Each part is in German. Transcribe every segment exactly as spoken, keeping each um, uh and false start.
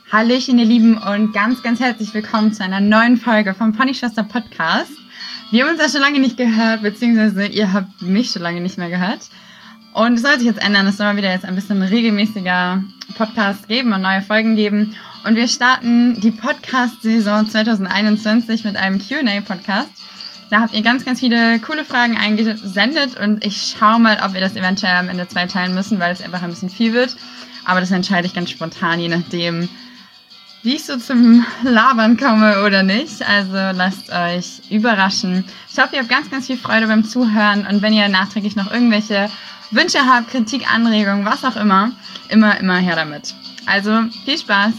Hallöchen, ihr Lieben, und ganz, ganz herzlich willkommen zu einer neuen Folge vom Ponyschwester Podcast. Wir haben uns ja schon lange nicht gehört, beziehungsweise ihr habt mich schon lange nicht mehr gehört. Und es soll sich jetzt ändern, es soll mal wieder jetzt ein bisschen regelmäßiger Podcast geben und neue Folgen geben. Und wir starten die Podcast-Saison zwanzig einundzwanzig mit einem Q and A-Podcast. Da habt ihr ganz, ganz viele coole Fragen eingesendet und ich schaue mal, ob wir das eventuell am Ende zweiteilen müssen, weil es einfach ein bisschen viel wird. Aber das entscheide ich ganz spontan, je nachdem, wie ich so zum Labern komme oder nicht. Also lasst euch überraschen. Ich hoffe, ihr habt ganz, ganz viel Freude beim Zuhören. Und wenn ihr nachträglich noch irgendwelche Wünsche habt, Kritik, Anregungen, was auch immer, immer, immer her damit. Also viel Spaß!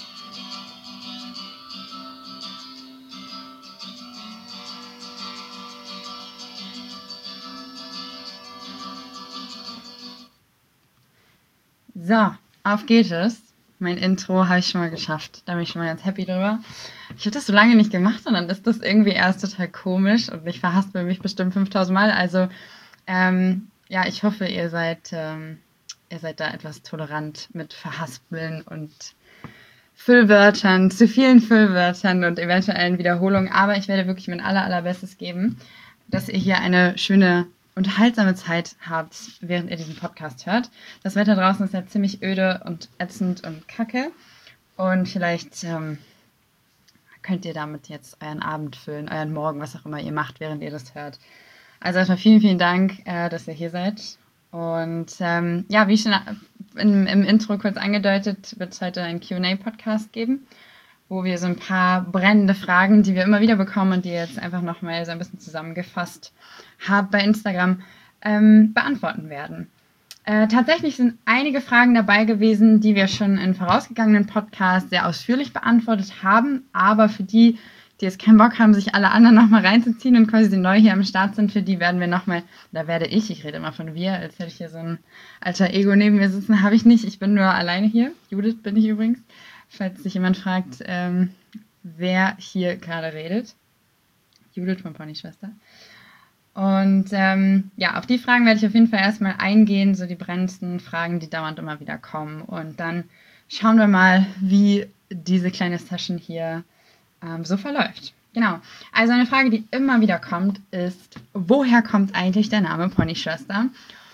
So, auf geht es. Mein Intro habe ich schon mal geschafft. Da bin ich schon mal ganz happy drüber. Ich habe das so lange nicht gemacht und dann ist das irgendwie erst total komisch und ich verhaspel mich bestimmt fünftausend Mal. Also, ähm, ja, ich hoffe, ihr seid, ähm, ihr seid da etwas tolerant mit Verhaspeln und Füllwörtern, zu vielen Füllwörtern und eventuellen Wiederholungen. Aber ich werde wirklich mein aller, allerbestes geben, dass ihr hier eine schöne unterhaltsame Zeit habt, während ihr diesen Podcast hört. Das Wetter draußen ist ja ziemlich öde und ätzend und kacke. Und vielleicht ähm, könnt ihr damit jetzt euren Abend füllen, euren Morgen, was auch immer ihr macht, während ihr das hört. Also erstmal vielen, vielen Dank, äh, dass ihr hier seid. Und ähm, ja, wie schon im, im Intro kurz angedeutet, wird es heute einen Q and A-Podcast geben, wo wir so ein paar brennende Fragen, die wir immer wieder bekommen und die jetzt einfach nochmal so ein bisschen zusammengefasst habe bei Instagram, ähm, beantworten werden. Äh, tatsächlich sind einige Fragen dabei gewesen, die wir schon in vorausgegangenen Podcasts sehr ausführlich beantwortet haben, aber für die, die jetzt keinen Bock haben, sich alle anderen nochmal reinzuziehen und quasi neu hier am Start sind, für die werden wir nochmal, da werde ich, ich rede immer von wir, als hätte ich hier so ein alter Ego neben mir sitzen, habe ich nicht, ich bin nur alleine hier. Judith bin ich übrigens, falls sich jemand fragt, ähm, wer hier gerade redet. Judith von Ponyschwester. Und ähm, ja, auf die Fragen werde ich auf jeden Fall erstmal eingehen, so die brennendsten Fragen, die dauernd immer wieder kommen. Und dann schauen wir mal, wie diese kleine Session hier ähm, so verläuft. Genau, also eine Frage, die immer wieder kommt, ist, woher kommt eigentlich der Name Ponyschwester?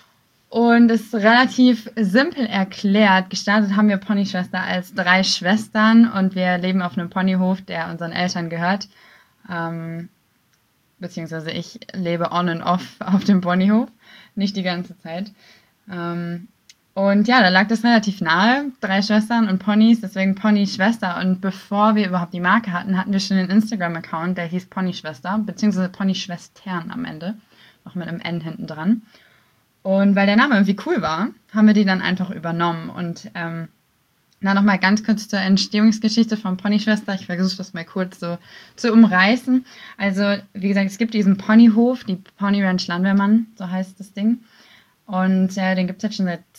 Und es ist relativ simpel erklärt. Gestartet haben wir Ponyschwester als drei Schwestern und wir leben auf einem Ponyhof, der unseren Eltern gehört. Ähm, beziehungsweise ich lebe on and off auf dem Ponyhof, nicht die ganze Zeit. Ähm, und ja, da lag das relativ nahe, drei Schwestern und Ponys, deswegen Ponyschwester. Und bevor wir überhaupt die Marke hatten, hatten wir schon einen Instagram-Account, der hieß Ponyschwester, beziehungsweise Ponyschwestern am Ende, noch mit einem N hinten dran. Und weil der Name irgendwie cool war, haben wir die dann einfach übernommen. Und ähm, na, nochmal ganz kurz zur Entstehungsgeschichte von Ponyschwester. Ich versuche das mal kurz so zu umreißen. Also, wie gesagt, es gibt diesen Ponyhof, die Pony Ranch Landwehrmann, so heißt das Ding. Und äh, den gibt es jetzt schon seit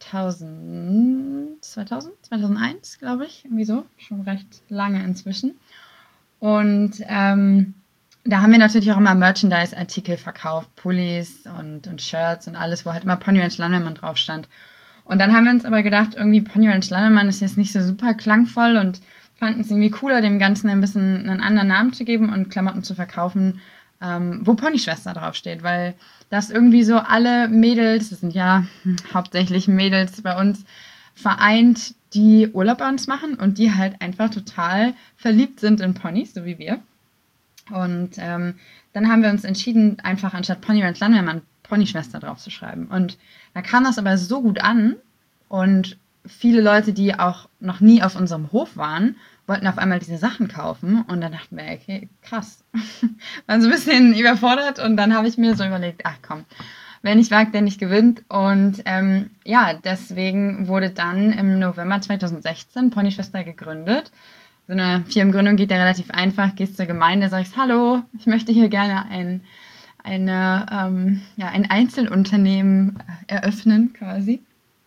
zweitausend, zweitausend, zweitausendeins, glaube ich, irgendwie so. Schon recht lange inzwischen. Und ähm, da haben wir natürlich auch immer Merchandise-Artikel verkauft, Pullis und, und Shirts und alles, wo halt immer Pony Ranch Landwehrmann drauf stand. Und dann haben wir uns aber gedacht, irgendwie Pony Ranch Landwehrmann ist jetzt nicht so super klangvoll und fanden es irgendwie cooler, dem Ganzen ein bisschen einen anderen Namen zu geben und Klamotten zu verkaufen, ähm, wo Ponyschwester draufsteht, weil das irgendwie so alle Mädels, das sind ja hauptsächlich Mädels bei uns, vereint, die Urlaub bei uns machen und die halt einfach total verliebt sind in Ponys, so wie wir. Und ähm, dann haben wir uns entschieden, einfach anstatt Pony Ranch Landwehrmann Ponyschwester drauf zu schreiben. Und da kam das aber so gut an und viele Leute, die auch noch nie auf unserem Hof waren, wollten auf einmal diese Sachen kaufen und dann dachten wir, okay, krass. Waren so ein bisschen überfordert und dann habe ich mir so überlegt, ach komm, wer nicht wagt, der nicht gewinnt. Und ähm, ja, deswegen wurde dann im November zweitausendsechzehn Ponyschwester gegründet. So eine Firmengründung geht ja relativ einfach. Gehst zur Gemeinde, sagst, hallo, ich möchte hier gerne ein, eine, ähm, ja, ein Einzelunternehmen eröffnen quasi.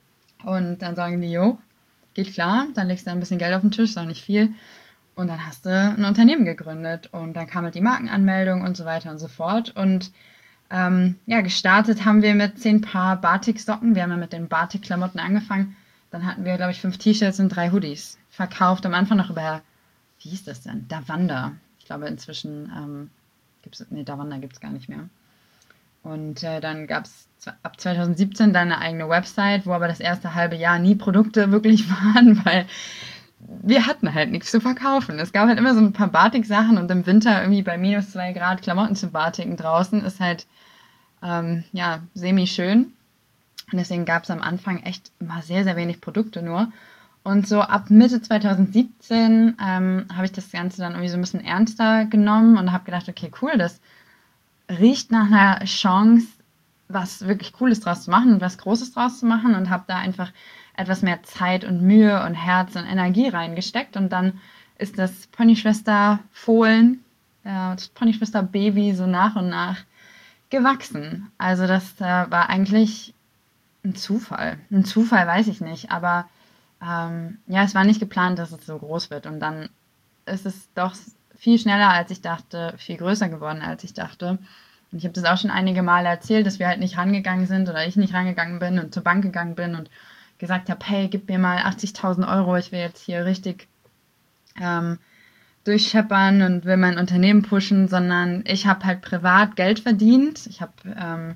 Und dann sagen die, jo, geht klar. Dann legst du ein bisschen Geld auf den Tisch, ist auch nicht viel. Und dann hast du ein Unternehmen gegründet. Und dann kam halt die Markenanmeldung und so weiter und so fort. Und ähm, ja, gestartet haben wir mit zehn Paar Batik-Socken. Wir haben ja mit den Batik-Klamotten angefangen. Dann hatten wir, glaube ich, fünf T-Shirts und drei Hoodies verkauft, am Anfang noch über, wie hieß das denn? Davanda. Ich glaube, inzwischen ähm, gibt es, nee, Davanda gibt es gar nicht mehr. Und äh, dann gab es ab zwanzig siebzehn dann eine eigene Website, wo aber das erste halbe Jahr nie Produkte wirklich waren, weil wir hatten halt nichts zu verkaufen. Es gab halt immer so ein paar Batik-Sachen und im Winter irgendwie bei minus zwei Grad Klamotten zu batiken draußen ist halt, ähm, ja, semi-schön. Und deswegen gab es am Anfang echt immer sehr, sehr wenig Produkte nur. Und so ab Mitte zwanzig siebzehn ähm, habe ich das Ganze dann irgendwie so ein bisschen ernster genommen und habe gedacht, okay, cool, das riecht nach einer Chance, was wirklich Cooles draus zu machen und was Großes draus zu machen und habe da einfach etwas mehr Zeit und Mühe und Herz und Energie reingesteckt und dann ist das Ponyschwester Fohlen, äh, das Ponyschwester Baby so nach und nach gewachsen. Also das äh, war eigentlich ein Zufall. Ein Zufall weiß ich nicht, aber ähm, ja, es war nicht geplant, dass es so groß wird und dann ist es doch viel schneller als ich dachte, viel größer geworden als ich dachte. Und ich habe das auch schon einige Male erzählt, dass wir halt nicht rangegangen sind oder ich nicht rangegangen bin und zur Bank gegangen bin und gesagt habe, hey, gib mir mal achtzigtausend Euro, ich will jetzt hier richtig ähm, durchscheppern und will mein Unternehmen pushen, sondern ich habe halt privat Geld verdient. Ich habe ähm,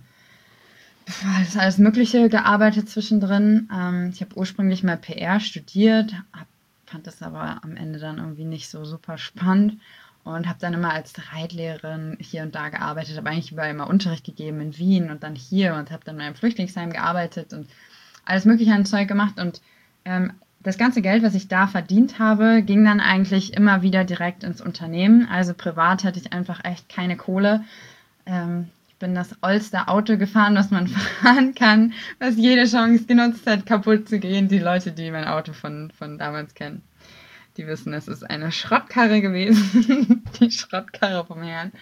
das alles Mögliche gearbeitet zwischendrin. Ähm, ich habe ursprünglich mal P R studiert, hab, fand das aber am Ende dann irgendwie nicht so super spannend und habe dann immer als Reitlehrerin hier und da gearbeitet, habe eigentlich überall immer Unterricht gegeben in Wien und dann hier und habe dann in einem Flüchtlingsheim gearbeitet und alles mögliche an Zeug gemacht und ähm, das ganze Geld, was ich da verdient habe, ging dann eigentlich immer wieder direkt ins Unternehmen. Also privat hatte ich einfach echt keine Kohle. Ähm, ich bin das oldste Auto gefahren, was man fahren kann, was jede Chance genutzt hat, kaputt zu gehen. Die Leute, die mein Auto von, von damals kennen, die wissen, es ist eine Schrottkarre gewesen. Die Schrottkarre vom Herrn.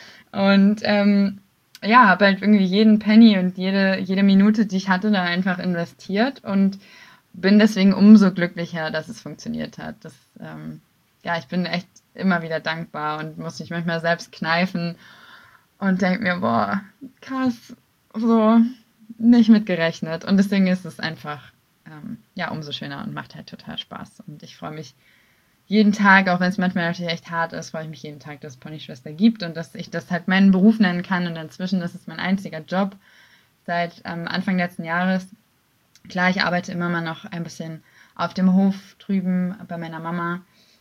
Und ähm, ja, habe halt irgendwie jeden Penny und jede, jede Minute, die ich hatte, da einfach investiert und bin deswegen umso glücklicher, dass es funktioniert hat. Das, ähm, ja, ich bin echt immer wieder dankbar und muss mich manchmal selbst kneifen und denke mir, boah, krass, so nicht mitgerechnet. Und deswegen ist es einfach, ähm, ja, umso schöner und macht halt total Spaß. Und ich freue mich jeden Tag, auch wenn es manchmal natürlich echt hart ist, freue ich mich jeden Tag, dass es Ponyschwester gibt und dass ich das halt meinen Beruf nennen kann. Und inzwischen ist es mein einziger Job seit ähm, Anfang letzten Jahres. Klar, ich arbeite immer mal noch ein bisschen auf dem Hof drüben bei meiner Mama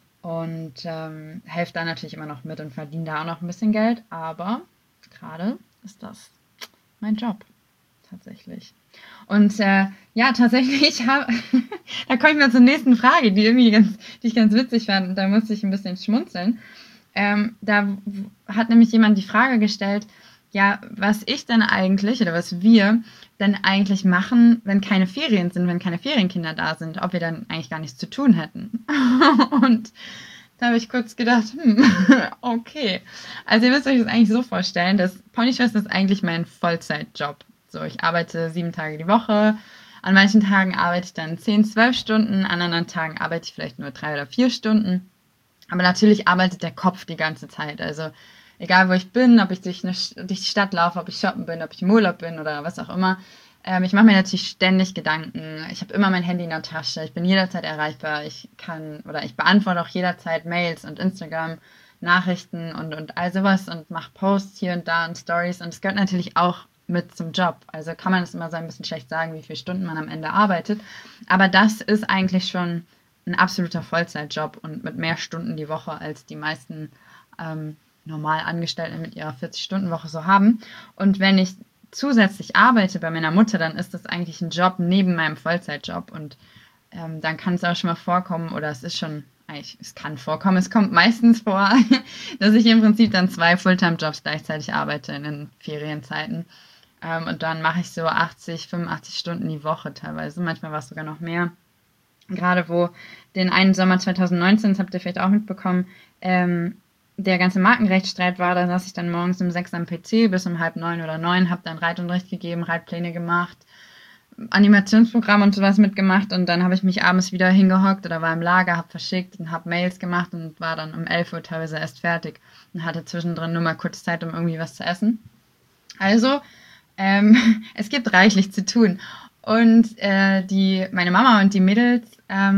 und ähm, helfe da natürlich immer noch mit und verdiene da auch noch ein bisschen Geld. Aber gerade ist das mein Job, tatsächlich. Und äh, ja, tatsächlich, hab, da komme ich mal zur nächsten Frage, die, irgendwie ganz, die ich ganz witzig fand. Und da musste ich ein bisschen schmunzeln. Ähm, da hat nämlich jemand die Frage gestellt, ja, was ich denn eigentlich oder was wir denn eigentlich machen, wenn keine Ferien sind, wenn keine Ferienkinder da sind, ob wir dann eigentlich gar nichts zu tun hätten. Und da habe ich kurz gedacht, hm, okay. Also ihr müsst euch das eigentlich so vorstellen, dass Ponyschwester ist eigentlich mein Vollzeitjob. So, ich arbeite sieben Tage die Woche. An manchen Tagen arbeite ich dann zehn, zwölf Stunden, an anderen Tagen arbeite ich vielleicht nur drei oder vier Stunden. Aber natürlich arbeitet der Kopf die ganze Zeit. Also egal wo ich bin, ob ich durch, eine, durch die Stadt laufe, ob ich shoppen bin, ob ich im Urlaub bin oder was auch immer. Ähm, ich mache mir natürlich ständig Gedanken. Ich habe immer mein Handy in der Tasche. Ich bin jederzeit erreichbar. Ich kann oder ich beantworte auch jederzeit Mails und Instagram-Nachrichten und, und all sowas und mache Posts hier und da und Stories. Und es gehört natürlich auch mit zum Job. Also kann man es immer so ein bisschen schlecht sagen, wie viele Stunden man am Ende arbeitet. Aber das ist eigentlich schon ein absoluter Vollzeitjob und mit mehr Stunden die Woche als die meisten ähm, normal Angestellten mit ihrer vierzig-Stunden-Woche so haben. Und wenn ich zusätzlich arbeite bei meiner Mutter, dann ist das eigentlich ein Job neben meinem Vollzeitjob. Und ähm, dann kann es auch schon mal vorkommen, oder es ist schon, eigentlich, es kann vorkommen, es kommt meistens vor, dass ich im Prinzip dann zwei Fulltime-Jobs gleichzeitig arbeite in den Ferienzeiten. Ähm, und dann mache ich so achtzig, fünfundachtzig Stunden die Woche teilweise. Manchmal war es sogar noch mehr. Gerade wo den einen Sommer zwanzig neunzehn, das habt ihr vielleicht auch mitbekommen, ähm, der ganze Markenrechtsstreit war, da saß ich dann morgens um sechs am P C bis um halb neun oder neun, habe dann Reitunterricht gegeben, Reitpläne gemacht, Animationsprogramm und sowas mitgemacht und dann habe ich mich abends wieder hingehockt oder war im Lager, habe verschickt und habe Mails gemacht und war dann um elf Uhr teilweise erst fertig und hatte zwischendrin nur mal kurz Zeit, um irgendwie was zu essen. Also, ähm, es gibt reichlich zu tun. Und äh, die, meine Mama und die Mädels, ähm,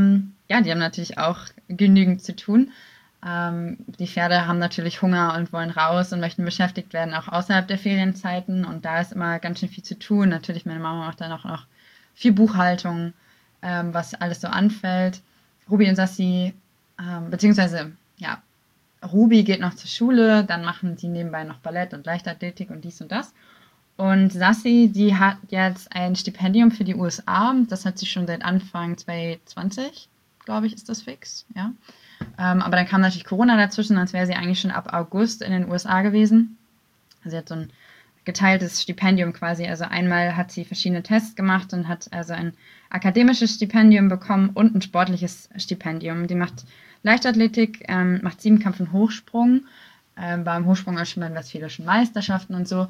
ja, die haben natürlich auch genügend zu tun. Ähm, die Pferde haben natürlich Hunger und wollen raus und möchten beschäftigt werden, auch außerhalb der Ferienzeiten. Und da ist immer ganz schön viel zu tun. Natürlich, meine Mama macht dann auch noch viel Buchhaltung, ähm, was alles so anfällt. Ruby und Sassi, ähm, beziehungsweise, ja, Ruby geht noch zur Schule, dann machen die nebenbei noch Ballett und Leichtathletik und dies und das. Und Sassi, die hat jetzt ein Stipendium für die U S A. Das hat sie schon seit Anfang zwanzig zwanzig, glaube ich, ist das fix, ja. Ähm, aber dann kam natürlich Corona dazwischen, als wäre sie eigentlich schon ab August in den U S A gewesen. Sie hat so ein geteiltes Stipendium quasi. Also einmal hat sie verschiedene Tests gemacht und hat also ein akademisches Stipendium bekommen und ein sportliches Stipendium. Die macht Leichtathletik, ähm, macht Siebenkampf und Hochsprung, ähm, war im Hochsprung auch schon bei den Westfälischen Meisterschaften und so.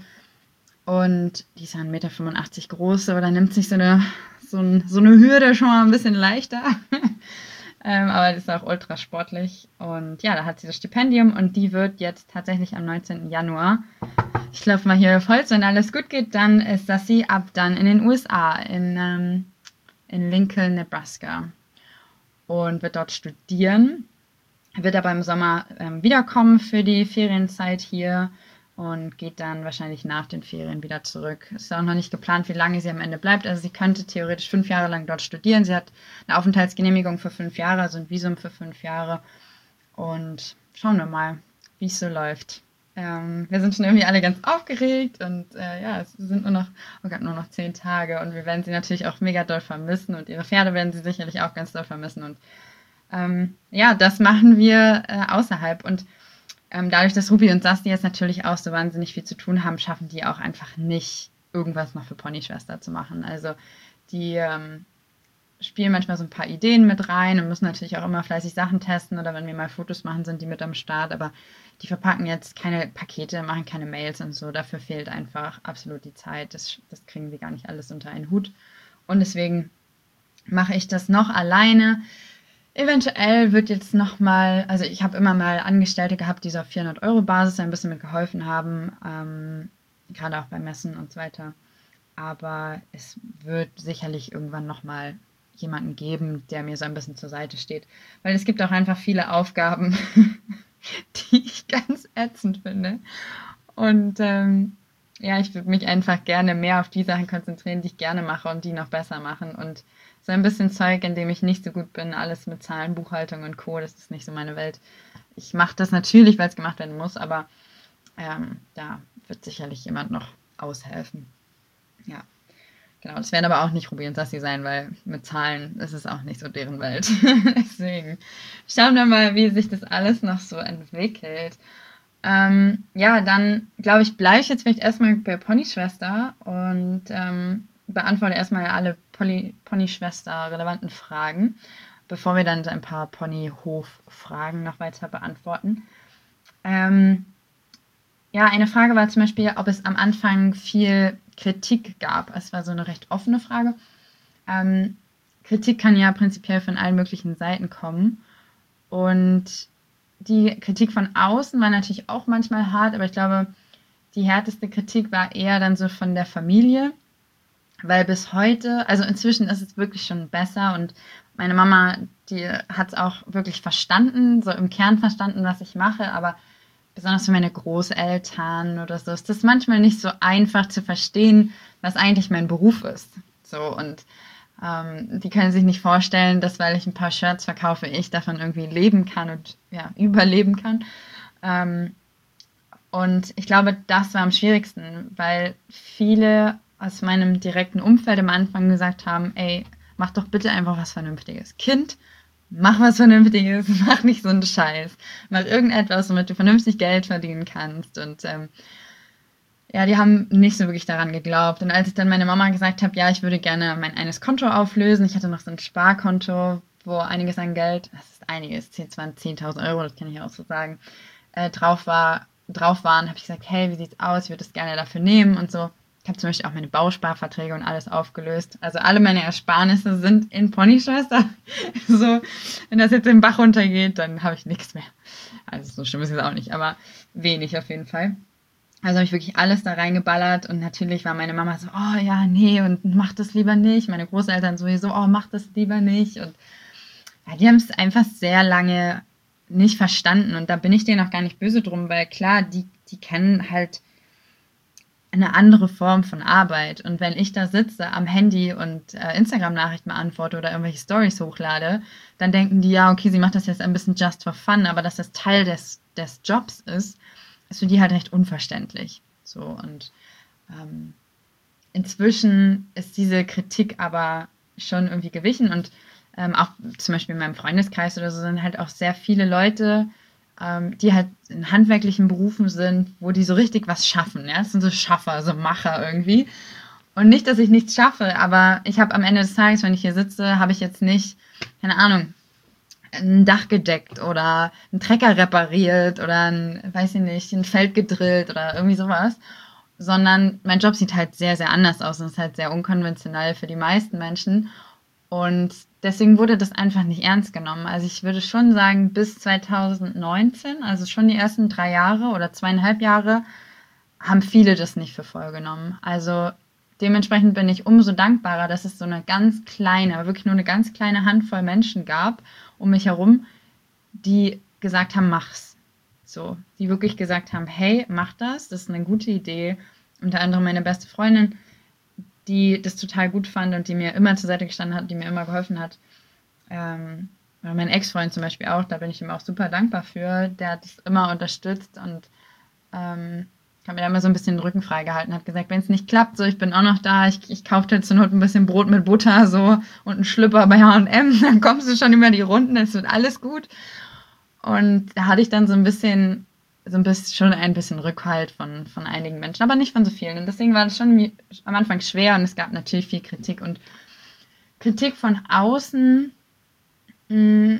Und die ist ja ein Meter fünfundachtzig groß, aber dann nimmt sich so eine, so, ein, so eine Hürde schon mal ein bisschen leichter. ähm, aber die ist auch ultra sportlich. Und ja, da hat sie das Stipendium und die wird jetzt tatsächlich am neunzehnten Januar, ich laufe mal hier auf Holz, wenn alles gut geht, dann ist das sie ab dann in den U S A, in, ähm, in Lincoln, Nebraska. Und wird dort studieren. Wird aber im Sommer ähm, wiederkommen für die Ferienzeit hier und geht dann wahrscheinlich nach den Ferien wieder zurück. Es ist auch noch nicht geplant, wie lange sie am Ende bleibt. Also sie könnte theoretisch fünf Jahre lang dort studieren. Sie hat eine Aufenthaltsgenehmigung für fünf Jahre, also ein Visum für fünf Jahre. Und schauen wir mal, wie es so läuft. Ähm, wir sind schon irgendwie alle ganz aufgeregt und äh, ja, es sind nur noch, oh Gott, nur noch zehn Tage und wir werden sie natürlich auch mega doll vermissen und ihre Pferde werden sie sicherlich auch ganz doll vermissen und ähm, ja, das machen wir äh, außerhalb und ähm, dadurch, dass Ruby und Sassi jetzt natürlich auch so wahnsinnig viel zu tun haben, schaffen die auch einfach nicht, irgendwas noch für Ponyschwester zu machen. Also die ähm, spielen manchmal so ein paar Ideen mit rein und müssen natürlich auch immer fleißig Sachen testen oder wenn wir mal Fotos machen, sind die mit am Start, aber die verpacken jetzt keine Pakete, machen keine Mails und so. Dafür fehlt einfach absolut die Zeit. Das, das kriegen sie gar nicht alles unter einen Hut. Und deswegen mache ich das noch alleine. Eventuell wird jetzt nochmal, also ich habe immer mal Angestellte gehabt, die so auf vierhundert Euro Basis ein bisschen mit geholfen haben, ähm, gerade auch bei Messen und so weiter. Aber es wird sicherlich irgendwann nochmal jemanden geben, der mir so ein bisschen zur Seite steht. Weil es gibt auch einfach viele Aufgaben, die ich ganz ätzend finde. Und ähm, ja, ich würde mich einfach gerne mehr auf die Sachen konzentrieren, die ich gerne mache und die noch besser machen. Und so ein bisschen Zeug, in dem ich nicht so gut bin, alles mit Zahlen, Buchhaltung und Co., das ist nicht so meine Welt. Ich mache das natürlich, weil es gemacht werden muss, aber ähm, da wird sicherlich jemand noch aushelfen. Ja, genau. Das werden aber auch nicht Ruby und Sassi sein, weil mit Zahlen ist es auch nicht so deren Welt. Deswegen schauen wir mal, wie sich das alles noch so entwickelt. Ähm, ja, dann glaube ich, bleibe ich jetzt vielleicht erstmal bei Ponyschwester und ähm, beantworte erstmal alle Ponyschwester relevanten Fragen, bevor wir dann ein paar Ponyhof-Fragen noch weiter beantworten. Ähm, ja, eine Frage war zum Beispiel, ob es am Anfang viel Kritik gab. Es war so eine recht offene Frage. Ähm, Kritik kann ja prinzipiell von allen möglichen Seiten kommen und die Kritik von außen war natürlich auch manchmal hart, aber ich glaube, die härteste Kritik war eher dann so von der Familie, weil bis heute, also inzwischen ist es wirklich schon besser und meine Mama, die hat es auch wirklich verstanden, so im Kern verstanden, was ich mache, aber besonders für meine Großeltern oder so ist das manchmal nicht so einfach zu verstehen, was eigentlich mein Beruf ist. So und Ähm, die können sich nicht vorstellen, dass, weil ich ein paar Shirts verkaufe, ich davon irgendwie leben kann und ja, überleben kann. Ähm, und ich glaube, das war am schwierigsten, weil viele aus meinem direkten Umfeld am Anfang gesagt haben, ey, mach doch bitte einfach was Vernünftiges. Kind, mach was Vernünftiges, mach nicht so einen Scheiß. Mach irgendetwas, womit du vernünftig Geld verdienen kannst. Und ähm, ja, die haben nicht so wirklich daran geglaubt. Und als ich dann meine Mama gesagt habe, ja, ich würde gerne mein eines Konto auflösen, ich hatte noch so ein Sparkonto, wo einiges an Geld, das ist einiges, zehntausend Euro, das kann ich auch so sagen, äh, drauf war, drauf waren, habe ich gesagt, hey, wie sieht's aus, ich würde das gerne dafür nehmen und so. Ich habe zum Beispiel auch meine Bausparverträge und alles aufgelöst. Also alle meine Ersparnisse sind in Ponyschwester. So, wenn das jetzt den Bach runtergeht, dann habe ich nichts mehr. Also so schlimm ist es auch nicht, aber wenig auf jeden Fall. Also habe ich wirklich alles da reingeballert und natürlich war meine Mama so, oh ja, nee und mach das lieber nicht. Meine Großeltern sowieso, oh, mach das lieber nicht. Und ja, die haben es einfach sehr lange nicht verstanden und da bin ich denen auch gar nicht böse drum, weil klar, die, die kennen halt eine andere Form von Arbeit und wenn ich da sitze am Handy und äh, Instagram-Nachrichten beantworte oder irgendwelche Stories hochlade, dann denken die, ja, okay, sie macht das jetzt ein bisschen just for fun, aber dass das Teil des, des Jobs ist, ist für die halt recht unverständlich. So und ähm, inzwischen ist diese Kritik aber schon irgendwie gewichen und ähm, auch zum Beispiel in meinem Freundeskreis oder so sind halt auch sehr viele Leute, ähm, die halt in handwerklichen Berufen sind, wo die so richtig was schaffen. Ja? Das sind so Schaffer, so Macher irgendwie. Und nicht, dass ich nichts schaffe, aber ich habe am Ende des Tages, wenn ich hier sitze, habe ich jetzt nicht, keine Ahnung, ein Dach gedeckt oder einen Trecker repariert oder ein, weiß ich nicht, ein Feld gedrillt oder irgendwie sowas, sondern mein Job sieht halt sehr, sehr anders aus und ist halt sehr unkonventionell für die meisten Menschen und deswegen wurde das einfach nicht ernst genommen. Also ich würde schon sagen, bis zwanzig neunzehn, also schon die ersten drei Jahre oder zweieinhalb Jahre, haben viele das nicht für voll genommen. Also dementsprechend bin ich umso dankbarer, dass es so eine ganz kleine, aber wirklich nur eine ganz kleine Handvoll Menschen gab um mich herum, die gesagt haben, mach's. So, die wirklich gesagt haben, hey, mach das, das ist eine gute Idee. Unter anderem meine beste Freundin, die das total gut fand und die mir immer zur Seite gestanden hat, die mir immer geholfen hat. Ähm, oder mein Ex-Freund zum Beispiel auch, da bin ich ihm auch super dankbar für. Der hat das immer unterstützt und ähm, hat mir da immer so ein bisschen den Rücken freigehalten, hat gesagt, wenn es nicht klappt, so, ich bin auch noch da, ich, ich kaufe dir zur Not ein bisschen Brot mit Butter so und einen Schlüpper bei H und M, dann kommst du schon über die Runden, es wird alles gut. Und da hatte ich dann so ein bisschen, so ein bisschen, schon ein bisschen Rückhalt von, von einigen Menschen, aber nicht von so vielen. Und deswegen war das schon am Anfang schwer und es gab natürlich viel Kritik. Und Kritik von außen mh,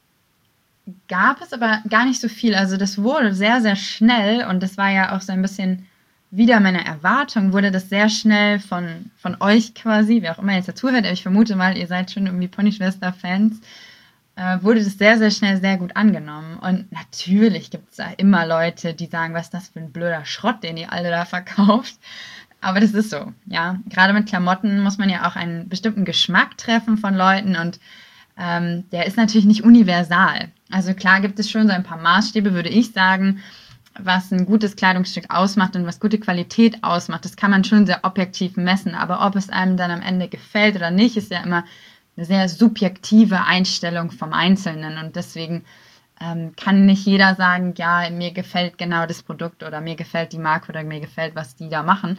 gab es aber gar nicht so viel. Also das wurde sehr, sehr schnell und das war ja auch so ein bisschen wieder meine Erwartung, wurde das sehr schnell von, von euch quasi, wer auch immer jetzt dazuhört, aber ich vermute mal, ihr seid schon irgendwie Ponyschwester-Fans, äh, wurde das sehr, sehr schnell sehr gut angenommen. Und natürlich gibt es da immer Leute, die sagen, was ist das für ein blöder Schrott, den ihr alle da verkauft. Aber das ist so, ja. Gerade mit Klamotten muss man ja auch einen bestimmten Geschmack treffen von Leuten und ähm, der ist natürlich nicht universal. Also klar gibt es schon so ein paar Maßstäbe, würde ich sagen, was ein gutes Kleidungsstück ausmacht und was gute Qualität ausmacht. Das kann man schon sehr objektiv messen, aber ob es einem dann am Ende gefällt oder nicht, ist ja immer eine sehr subjektive Einstellung vom Einzelnen und deswegen ähm, kann nicht jeder sagen, ja, mir gefällt genau das Produkt oder mir gefällt die Marke oder mir gefällt, was die da machen.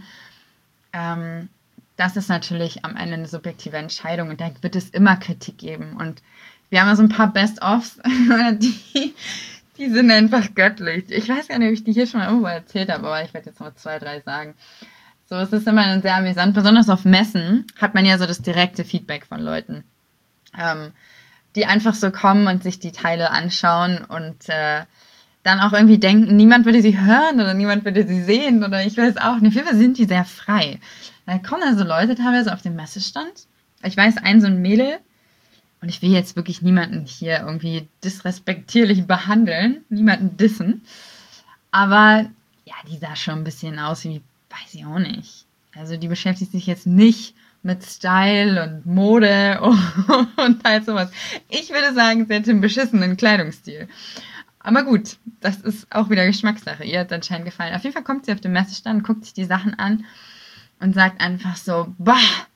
Ähm, das ist natürlich am Ende eine subjektive Entscheidung und da wird es immer Kritik geben und wir haben ja so ein paar Best-ofs, die, die sind einfach göttlich. Ich weiß gar nicht, ob ich die hier schon mal irgendwo erzählt habe, aber ich werde jetzt noch zwei, drei sagen. So, es ist immer sehr amüsant. Besonders auf Messen hat man ja so das direkte Feedback von Leuten, ähm, die einfach so kommen und sich die Teile anschauen und äh, dann auch irgendwie denken, niemand würde sie hören oder niemand würde sie sehen oder ich weiß auch nicht. Auf jeden Fall sind die sehr frei. Da kommen also Leute teilweise auf den Messestand. Ich weiß, ein so ein Mädel, und ich will jetzt wirklich niemanden hier irgendwie disrespektierlich behandeln, niemanden dissen, aber ja, die sah schon ein bisschen aus wie, weiß ich auch nicht. Also die beschäftigt sich jetzt nicht mit Style und Mode und halt sowas. Ich würde sagen, sie hat einen beschissenen Kleidungsstil. Aber gut, das ist auch wieder Geschmackssache. Ihr hat anscheinend gefallen. Auf jeden Fall kommt sie auf den Messestand, guckt sich die Sachen an und sagt einfach so, bah,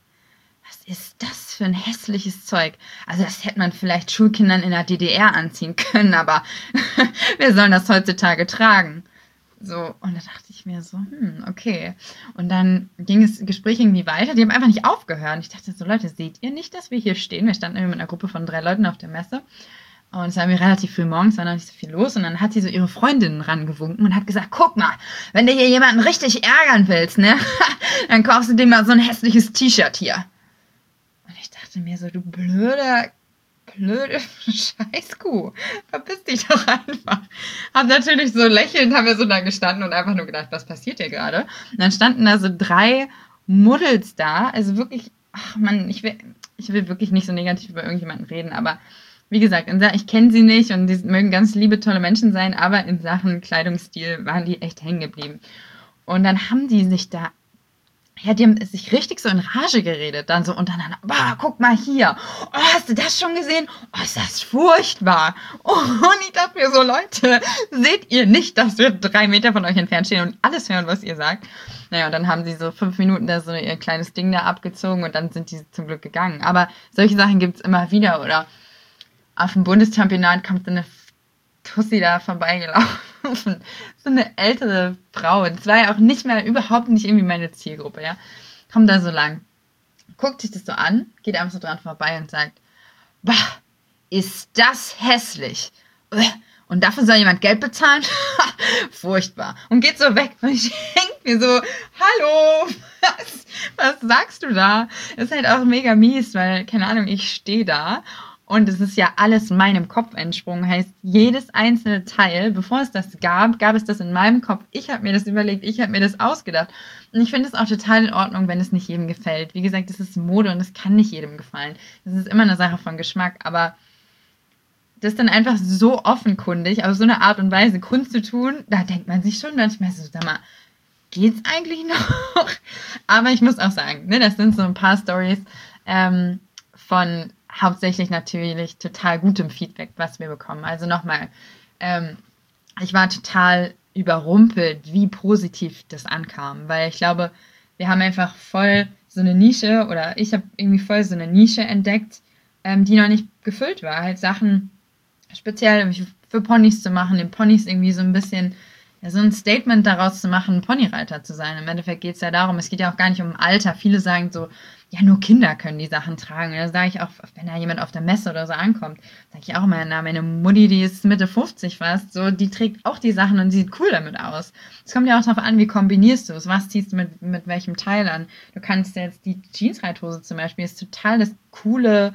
was ist das für ein hässliches Zeug? Also das hätte man vielleicht Schulkindern in der D D R anziehen können, aber wir sollen das heutzutage tragen. So, und da dachte ich mir so, hm, okay. Und dann ging das Gespräch irgendwie weiter. Die haben einfach nicht aufgehört. Und ich dachte so, Leute, seht ihr nicht, dass wir hier stehen? Wir standen irgendwie mit einer Gruppe von drei Leuten auf der Messe. Und es war mir relativ früh morgens, war noch nicht so viel los. Und dann hat sie so ihre Freundinnen rangewunken und hat gesagt, guck mal, wenn du hier jemanden richtig ärgern willst, ne, dann kaufst du dir mal so ein hässliches T-Shirt hier. Und ich dachte mir so, du blöder, blöde Scheißkuh, verpiss dich doch einfach. Hab natürlich so lächelnd, haben wir so da gestanden und einfach nur gedacht, was passiert hier gerade? Und dann standen da so drei Muddels da, also wirklich, ach man, ich will, ich will wirklich nicht so negativ über irgendjemanden reden, aber wie gesagt, ich kenne sie nicht und die mögen ganz liebe, tolle Menschen sein, aber in Sachen Kleidungsstil waren die echt hängen geblieben. Und dann haben die sich da Ja, die haben sich richtig so in Rage geredet, dann so untereinander. Boah, guck mal hier. Oh, hast du das schon gesehen? Oh, ist das furchtbar. Oh, und ich dachte mir so, Leute, seht ihr nicht, dass wir drei Meter von euch entfernt stehen und alles hören, was ihr sagt? Naja, und dann haben sie so fünf Minuten da so ihr kleines Ding da abgezogen und dann sind die zum Glück gegangen. Aber solche Sachen gibt's immer wieder. Oder auf dem Bundeschampionat kommt so eine Tussi da vorbeigelaufen. So eine ältere Frau. Und es war ja auch nicht mehr, überhaupt nicht irgendwie meine Zielgruppe, ja. Kommt da so lang, guckt sich das so an, geht einfach so dran vorbei und sagt, bah, ist das hässlich. Und dafür soll jemand Geld bezahlen? Furchtbar. Und geht so weg. Und ich denke mir so, hallo, was, was sagst du da? Ist halt auch mega mies, weil, keine Ahnung, ich stehe da. Und es ist ja alles meinem Kopf entsprungen. Heißt, jedes einzelne Teil, bevor es das gab, gab es das in meinem Kopf. Ich habe mir das überlegt, ich habe mir das ausgedacht. Und ich finde es auch total in Ordnung, wenn es nicht jedem gefällt. Wie gesagt, das ist Mode und es kann nicht jedem gefallen. Das ist immer eine Sache von Geschmack. Aber das dann einfach so offenkundig, auf so eine Art und Weise Kunst zu tun, da denkt man sich schon manchmal so, sag mal, geht's eigentlich noch? Aber ich muss auch sagen, ne, das sind so ein paar Storys ähm, von hauptsächlich natürlich total gutem Feedback, was wir bekommen. Also nochmal, ähm, ich war total überrumpelt, wie positiv das ankam, weil ich glaube, wir haben einfach voll so eine Nische oder ich habe irgendwie voll so eine Nische entdeckt, ähm, die noch nicht gefüllt war. Halt Sachen speziell für Ponys zu machen, den Ponys irgendwie so ein bisschen ja, so ein Statement daraus zu machen, Ponyreiter zu sein. Im Endeffekt geht es ja darum, es geht ja auch gar nicht um Alter. Viele sagen so, ja, nur Kinder können die Sachen tragen. Und da sage ich auch, wenn da jemand auf der Messe oder so ankommt, sage ich auch immer, na, meine Mutti, die ist Mitte fünfzig fast, so, die trägt auch die Sachen und sieht cool damit aus. Es kommt ja auch darauf an, wie kombinierst du es, was ziehst du mit, mit welchem Teil an. Du kannst jetzt die Jeansreithose zum Beispiel, ist total das coole,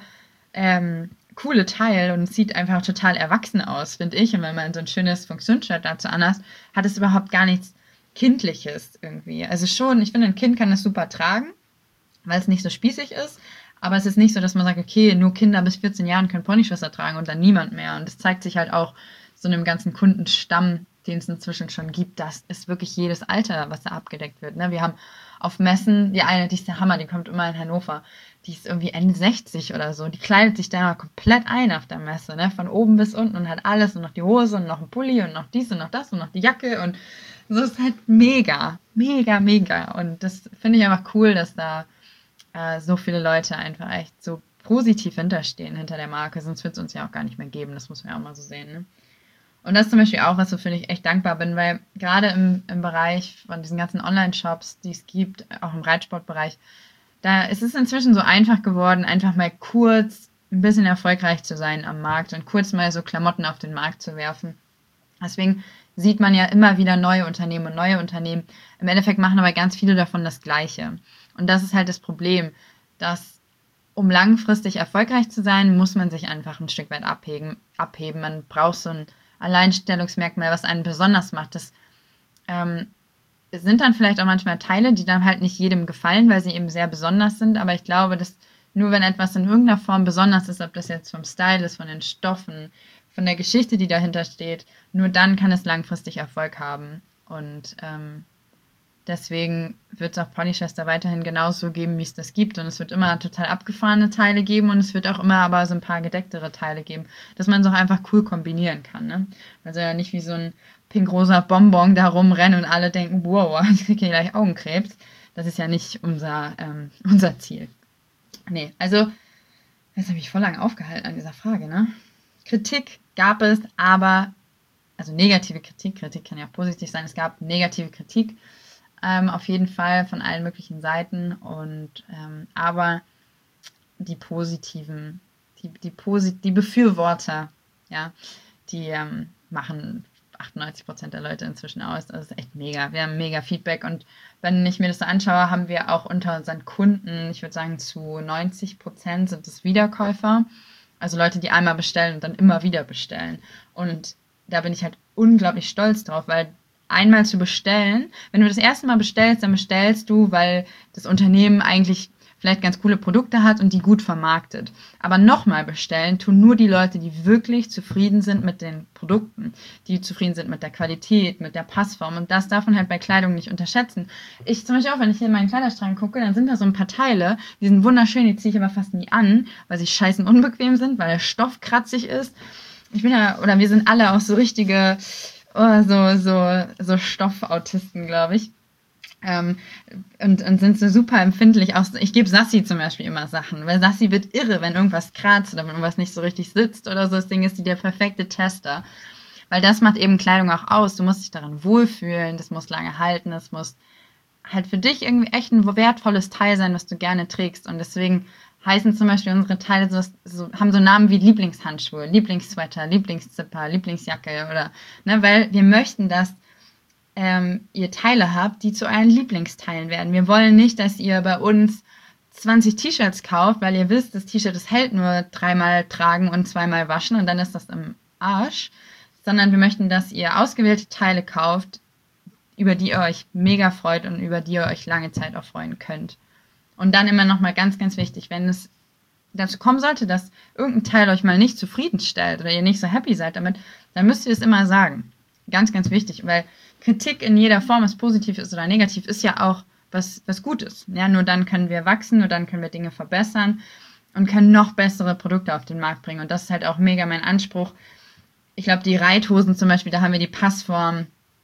ähm, coole Teil und sieht einfach total erwachsen aus, finde ich. Und wenn man so ein schönes Funktionsshirt dazu anhast, hat es überhaupt gar nichts Kindliches irgendwie. Also schon, ich finde, ein Kind kann das super tragen, weil es nicht so spießig ist, aber es ist nicht so, dass man sagt, okay, nur Kinder bis vierzehn Jahren können Ponyschwester tragen und dann niemand mehr. Und das zeigt sich halt auch so einem ganzen Kundenstamm, den es inzwischen schon gibt, dass es wirklich jedes Alter, was da abgedeckt wird. Ne? Wir haben auf Messen, die eine, die ist der Hammer, die kommt immer in Hannover, die ist irgendwie Ende sechzig oder so, die kleidet sich da komplett ein auf der Messe, ne? Von oben bis unten und hat alles und noch die Hose und noch ein Pulli und noch dies und noch das und noch die Jacke und so ist halt mega, mega, mega. Und das finde ich einfach cool, dass da äh, so viele Leute einfach echt so positiv hinterstehen hinter der Marke, sonst wird es uns ja auch gar nicht mehr geben, das muss man ja auch mal so sehen, ne? Und das ist zum Beispiel auch was, wofür ich echt dankbar bin, weil gerade im, im Bereich von diesen ganzen Online-Shops, die es gibt, auch im Reitsportbereich, da ist es inzwischen so einfach geworden, einfach mal kurz ein bisschen erfolgreich zu sein am Markt und kurz mal so Klamotten auf den Markt zu werfen. Deswegen sieht man ja immer wieder neue Unternehmen und neue Unternehmen. Im Endeffekt machen aber ganz viele davon das Gleiche. Und das ist halt das Problem, dass um langfristig erfolgreich zu sein, muss man sich einfach ein Stück weit abheben. abheben. Man braucht so ein Alleinstellungsmerkmal, was einen besonders macht. Das ähm, sind dann vielleicht auch manchmal Teile, die dann halt nicht jedem gefallen, weil sie eben sehr besonders sind. Aber ich glaube, dass nur wenn etwas in irgendeiner Form besonders ist, ob das jetzt vom Style ist, von den Stoffen, von der Geschichte, die dahinter steht, nur dann kann es langfristig Erfolg haben. Und ähm, deswegen wird es auch Ponyschwester weiterhin genauso geben, wie es das gibt. Und es wird immer total abgefahrene Teile geben und es wird auch immer aber so ein paar gedecktere Teile geben, dass man es auch einfach cool kombinieren kann. Ne? Also ja nicht wie so ein pink-rosa Bonbon da rumrennen und alle denken, wow, ich kriege hier gleich Augenkrebs. Das ist ja nicht unser, ähm, unser Ziel. Nee, also, jetzt habe ich voll lang aufgehalten an dieser Frage, ne? Kritik gab es, aber, also negative Kritik, Kritik kann ja auch positiv sein, es gab negative Kritik, ähm, auf jeden Fall von allen möglichen Seiten, und ähm, aber die positiven, die, die, Posit- die Befürworter, ja, die ähm, machen achtundneunzig Prozent der Leute inzwischen aus. Das ist echt mega. Wir haben mega Feedback, und wenn ich mir das so anschaue, haben wir auch unter unseren Kunden, ich würde sagen zu neunzig Prozent sind es Wiederkäufer, also Leute, die einmal bestellen und dann immer wieder bestellen. Und da bin ich halt unglaublich stolz drauf, weil einmal zu bestellen, wenn du das erste Mal bestellst, dann bestellst du, weil das Unternehmen eigentlich vielleicht ganz coole Produkte hat und die gut vermarktet. Aber nochmal bestellen tun nur die Leute, die wirklich zufrieden sind mit den Produkten, die zufrieden sind mit der Qualität, mit der Passform. Und das darf man halt bei Kleidung nicht unterschätzen. Ich zum Beispiel auch, wenn ich hier in meinen Kleiderschrank gucke, dann sind da so ein paar Teile, die sind wunderschön, die ziehe ich aber fast nie an, weil sie scheißen unbequem sind, weil der Stoff kratzig ist. Ich bin ja, oder wir sind alle auch so richtige, oh, so, so, so Stoffautisten, glaube ich. Ähm, und, und sind so super empfindlich. Auch, ich gebe Sassi zum Beispiel immer Sachen, weil Sassi wird irre, wenn irgendwas kratzt oder wenn irgendwas nicht so richtig sitzt oder so. Das Ding ist die der perfekte Tester. Weil das macht eben Kleidung auch aus. Du musst dich daran wohlfühlen, das muss lange halten, das muss halt für dich irgendwie echt ein wertvolles Teil sein, was du gerne trägst. Und deswegen heißen zum Beispiel unsere Teile so, so haben so Namen wie Lieblingshandschuhe, Lieblingssweater, Lieblingszipper, Lieblingsjacke oder, ne, weil wir möchten, dass ähm, ihr Teile habt, die zu euren Lieblingsteilen werden. Wir wollen nicht, dass ihr bei uns zwanzig T-Shirts kauft, weil ihr wisst, das T-Shirt, das hält nur dreimal tragen und zweimal waschen und dann ist das im Arsch, sondern wir möchten, dass ihr ausgewählte Teile kauft, über die ihr euch mega freut und über die ihr euch lange Zeit auch freuen könnt. Und dann immer nochmal ganz, ganz wichtig, wenn es dazu kommen sollte, dass irgendein Teil euch mal nicht zufriedenstellt oder ihr nicht so happy seid damit, dann müsst ihr es immer sagen. Ganz, ganz wichtig, weil Kritik in jeder Form, was positiv ist oder negativ, ist ja auch was, was Gutes. Ja, nur dann können wir wachsen, nur dann können wir Dinge verbessern und können noch bessere Produkte auf den Markt bringen. Und das ist halt auch mega mein Anspruch. Ich glaube, die Reithosen zum Beispiel, da haben wir die Passform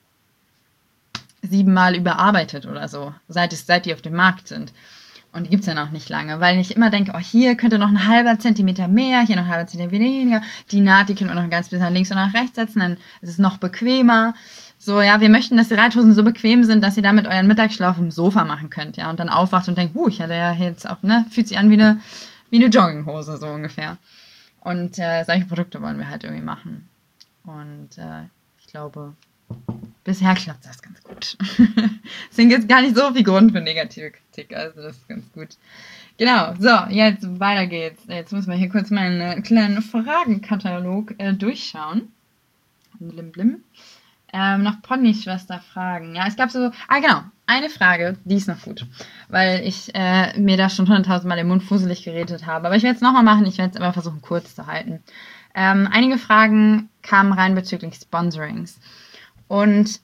siebenmal überarbeitet oder so, seit, es, seit die auf dem Markt sind. Und die gibt es ja noch nicht lange, weil ich immer denke, oh, hier könnte noch ein halber Zentimeter mehr, hier noch ein halber Zentimeter weniger. Die Naht, die können wir noch ein ganz bisschen nach links und nach rechts setzen, dann ist es noch bequemer. So, ja, wir möchten, dass die Reithosen so bequem sind, dass ihr damit euren Mittagsschlaf im Sofa machen könnt, ja, und dann aufwacht und denkt, huh, ich hatte ja jetzt auch, ne, fühlt sich an wie eine, wie eine Jogginghose, so ungefähr. Und äh, solche Produkte wollen wir halt irgendwie machen. Und äh, ich glaube, bisher klappt das ganz gut. Deswegen gibt es gar nicht so viel Grund für negative Kritik, also das ist ganz gut. Genau, so, jetzt weiter geht's. Jetzt müssen wir hier kurz meinen kleinen Fragenkatalog äh, durchschauen. Blim, blim. Ähm, noch Ponyschwester fragen. Ja, es gab so, ah genau, eine Frage, die ist noch gut, weil ich äh, mir da schon hunderttausend Mal im Mund fusselig geredet habe. Aber ich werde es nochmal machen, ich werde es aber versuchen kurz zu halten. Ähm, einige Fragen kamen rein bezüglich Sponsorings. Und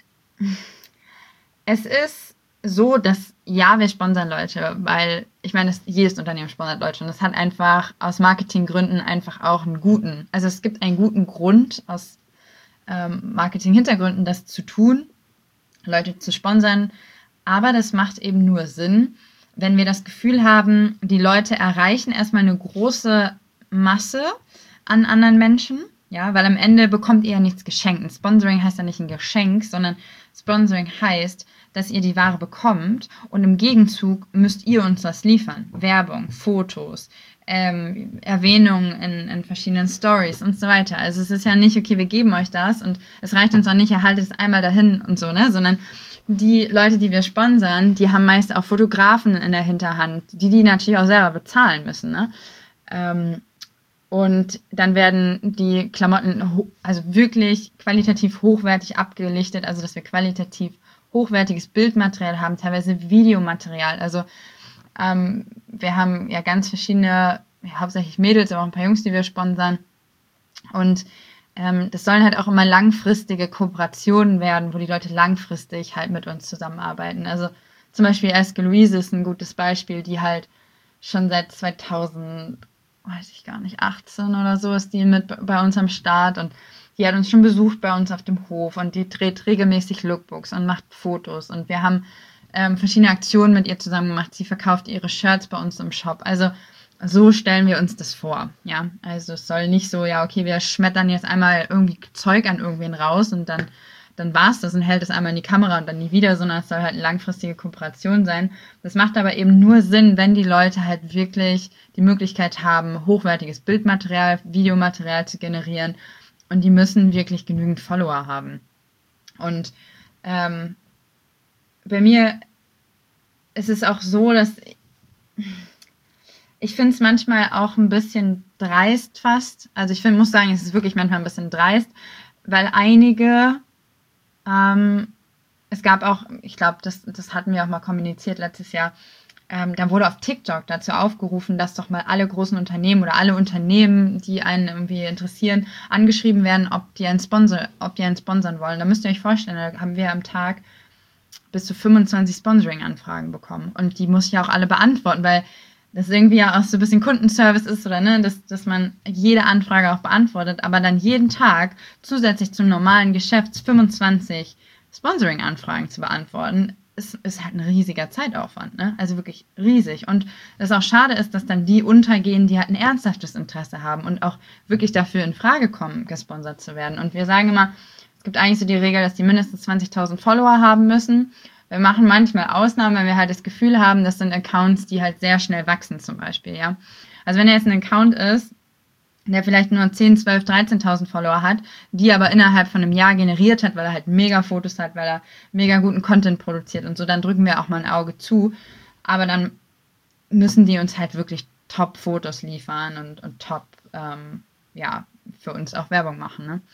es ist so, dass ja, wir sponsern Leute, weil ich meine, das, jedes Unternehmen sponsert Leute und das hat einfach aus Marketinggründen einfach auch einen guten, also es gibt einen guten Grund aus ähm, Marketing-Hintergründen, das zu tun, Leute zu sponsern, aber das macht eben nur Sinn, wenn wir das Gefühl haben, die Leute erreichen erstmal eine große Masse an anderen Menschen. Ja, weil am Ende bekommt ihr ja nichts geschenkt. Ein Sponsoring heißt ja nicht ein Geschenk, sondern Sponsoring heißt, dass ihr die Ware bekommt und im Gegenzug müsst ihr uns was liefern. Werbung, Fotos, ähm, Erwähnungen in, in verschiedenen Stories und so weiter. Also es ist ja nicht, okay, wir geben euch das und es reicht uns auch nicht, ihr haltet es einmal dahin und so, ne, sondern die Leute, die wir sponsern, die haben meist auch Fotografen in der Hinterhand, die die natürlich auch selber bezahlen müssen, ne. Ähm, Und dann werden die Klamotten also wirklich qualitativ hochwertig abgelichtet, also dass wir qualitativ hochwertiges Bildmaterial haben, teilweise Videomaterial. Also ähm, wir haben ja ganz verschiedene, ja, hauptsächlich Mädels, aber auch ein paar Jungs, die wir sponsern. Und ähm, das sollen halt auch immer langfristige Kooperationen werden, wo die Leute langfristig halt mit uns zusammenarbeiten. Also zum Beispiel Eske Louise ist ein gutes Beispiel, die halt schon seit zweitausend weiß ich gar nicht, achtzehn oder so ist die mit bei uns am Start und die hat uns schon besucht bei uns auf dem Hof und die dreht regelmäßig Lookbooks und macht Fotos und wir haben ähm, verschiedene Aktionen mit ihr zusammen gemacht. Sie verkauft ihre Shirts bei uns im Shop. Also so stellen wir uns das vor, ja. Also es soll nicht so, ja, okay, wir schmettern jetzt einmal irgendwie Zeug an irgendwen raus und dann dann war es das und hält es einmal in die Kamera und dann nie wieder, sondern es soll halt eine langfristige Kooperation sein. Das macht aber eben nur Sinn, wenn die Leute halt wirklich die Möglichkeit haben, hochwertiges Bildmaterial, Videomaterial zu generieren und die müssen wirklich genügend Follower haben. Und ähm, bei mir ist es auch so, dass ich finde es manchmal auch ein bisschen dreist fast. Also ich find, muss sagen, es ist wirklich manchmal ein bisschen dreist, weil einige Ähm, es gab auch, ich glaube, das, das hatten wir auch mal kommuniziert letztes Jahr, ähm, da wurde auf TikTok dazu aufgerufen, dass doch mal alle großen Unternehmen oder alle Unternehmen, die einen irgendwie interessieren, angeschrieben werden, ob die einen Sponsor, ob die einen sponsern wollen. Da müsst ihr euch vorstellen, da haben wir am Tag bis zu fünfundzwanzig Sponsoring-Anfragen bekommen. Und die muss ich auch alle beantworten, weil das irgendwie ja auch so ein bisschen Kundenservice ist, oder ne, dass, dass man jede Anfrage auch beantwortet, aber dann jeden Tag zusätzlich zum normalen Geschäft fünfundzwanzig Sponsoring-Anfragen zu beantworten, ist, ist halt ein riesiger Zeitaufwand, ne? Also wirklich riesig. Und das auch schade ist, dass dann die untergehen, die halt ein ernsthaftes Interesse haben und auch wirklich dafür in Frage kommen, gesponsert zu werden. Und wir sagen immer, es gibt eigentlich so die Regel, dass die mindestens zwanzigtausend Follower haben müssen. Wir machen manchmal Ausnahmen, wenn wir halt das Gefühl haben, das sind Accounts, die halt sehr schnell wachsen zum Beispiel, ja. Also wenn er jetzt ein Account ist, der vielleicht nur zehn, zwölf, dreizehntausend Follower hat, die aber innerhalb von einem Jahr generiert hat, weil er halt mega Fotos hat, weil er mega guten Content produziert und so, dann drücken wir auch mal ein Auge zu. Aber dann müssen die uns halt wirklich Top-Fotos liefern und, und top, ähm, ja, für uns auch Werbung machen, ne?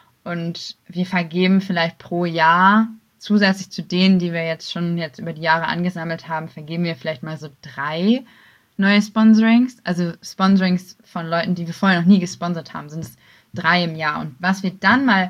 Und wir vergeben vielleicht pro Jahr, zusätzlich zu denen, die wir jetzt schon jetzt über die Jahre angesammelt haben, vergeben wir vielleicht mal so drei neue Sponsorings. Also Sponsorings von Leuten, die wir vorher noch nie gesponsert haben, sind es drei im Jahr. Und was wir dann mal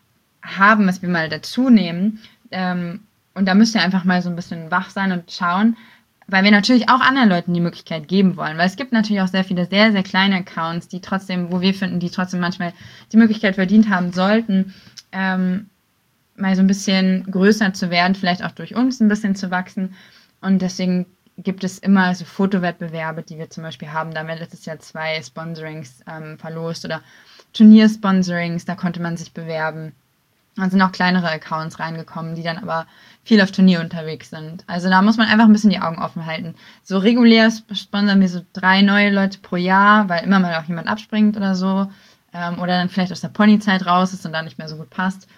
haben, was wir mal dazu nehmen, ähm, und da müsst ihr einfach mal so ein bisschen wach sein und schauen, weil wir natürlich auch anderen Leuten die Möglichkeit geben wollen. Weil es gibt natürlich auch sehr viele sehr, sehr kleine Accounts, die trotzdem, wo wir finden, die trotzdem manchmal die Möglichkeit verdient haben sollten, ähm, mal so ein bisschen größer zu werden, vielleicht auch durch uns ein bisschen zu wachsen. Und deswegen gibt es immer so Fotowettbewerbe, die wir zum Beispiel haben. Da haben wir letztes Jahr zwei Sponsorings ähm, verlost oder Turniersponsorings, da konnte man sich bewerben. Da sind auch kleinere Accounts reingekommen, die dann aber viel auf Turnier unterwegs sind. Also da muss man einfach ein bisschen die Augen offen halten. So regulär sponsern wir so drei neue Leute pro Jahr, weil immer mal auch jemand abspringt oder so. Ähm, oder dann vielleicht aus der Ponyzeit raus ist und dann nicht mehr so gut passt.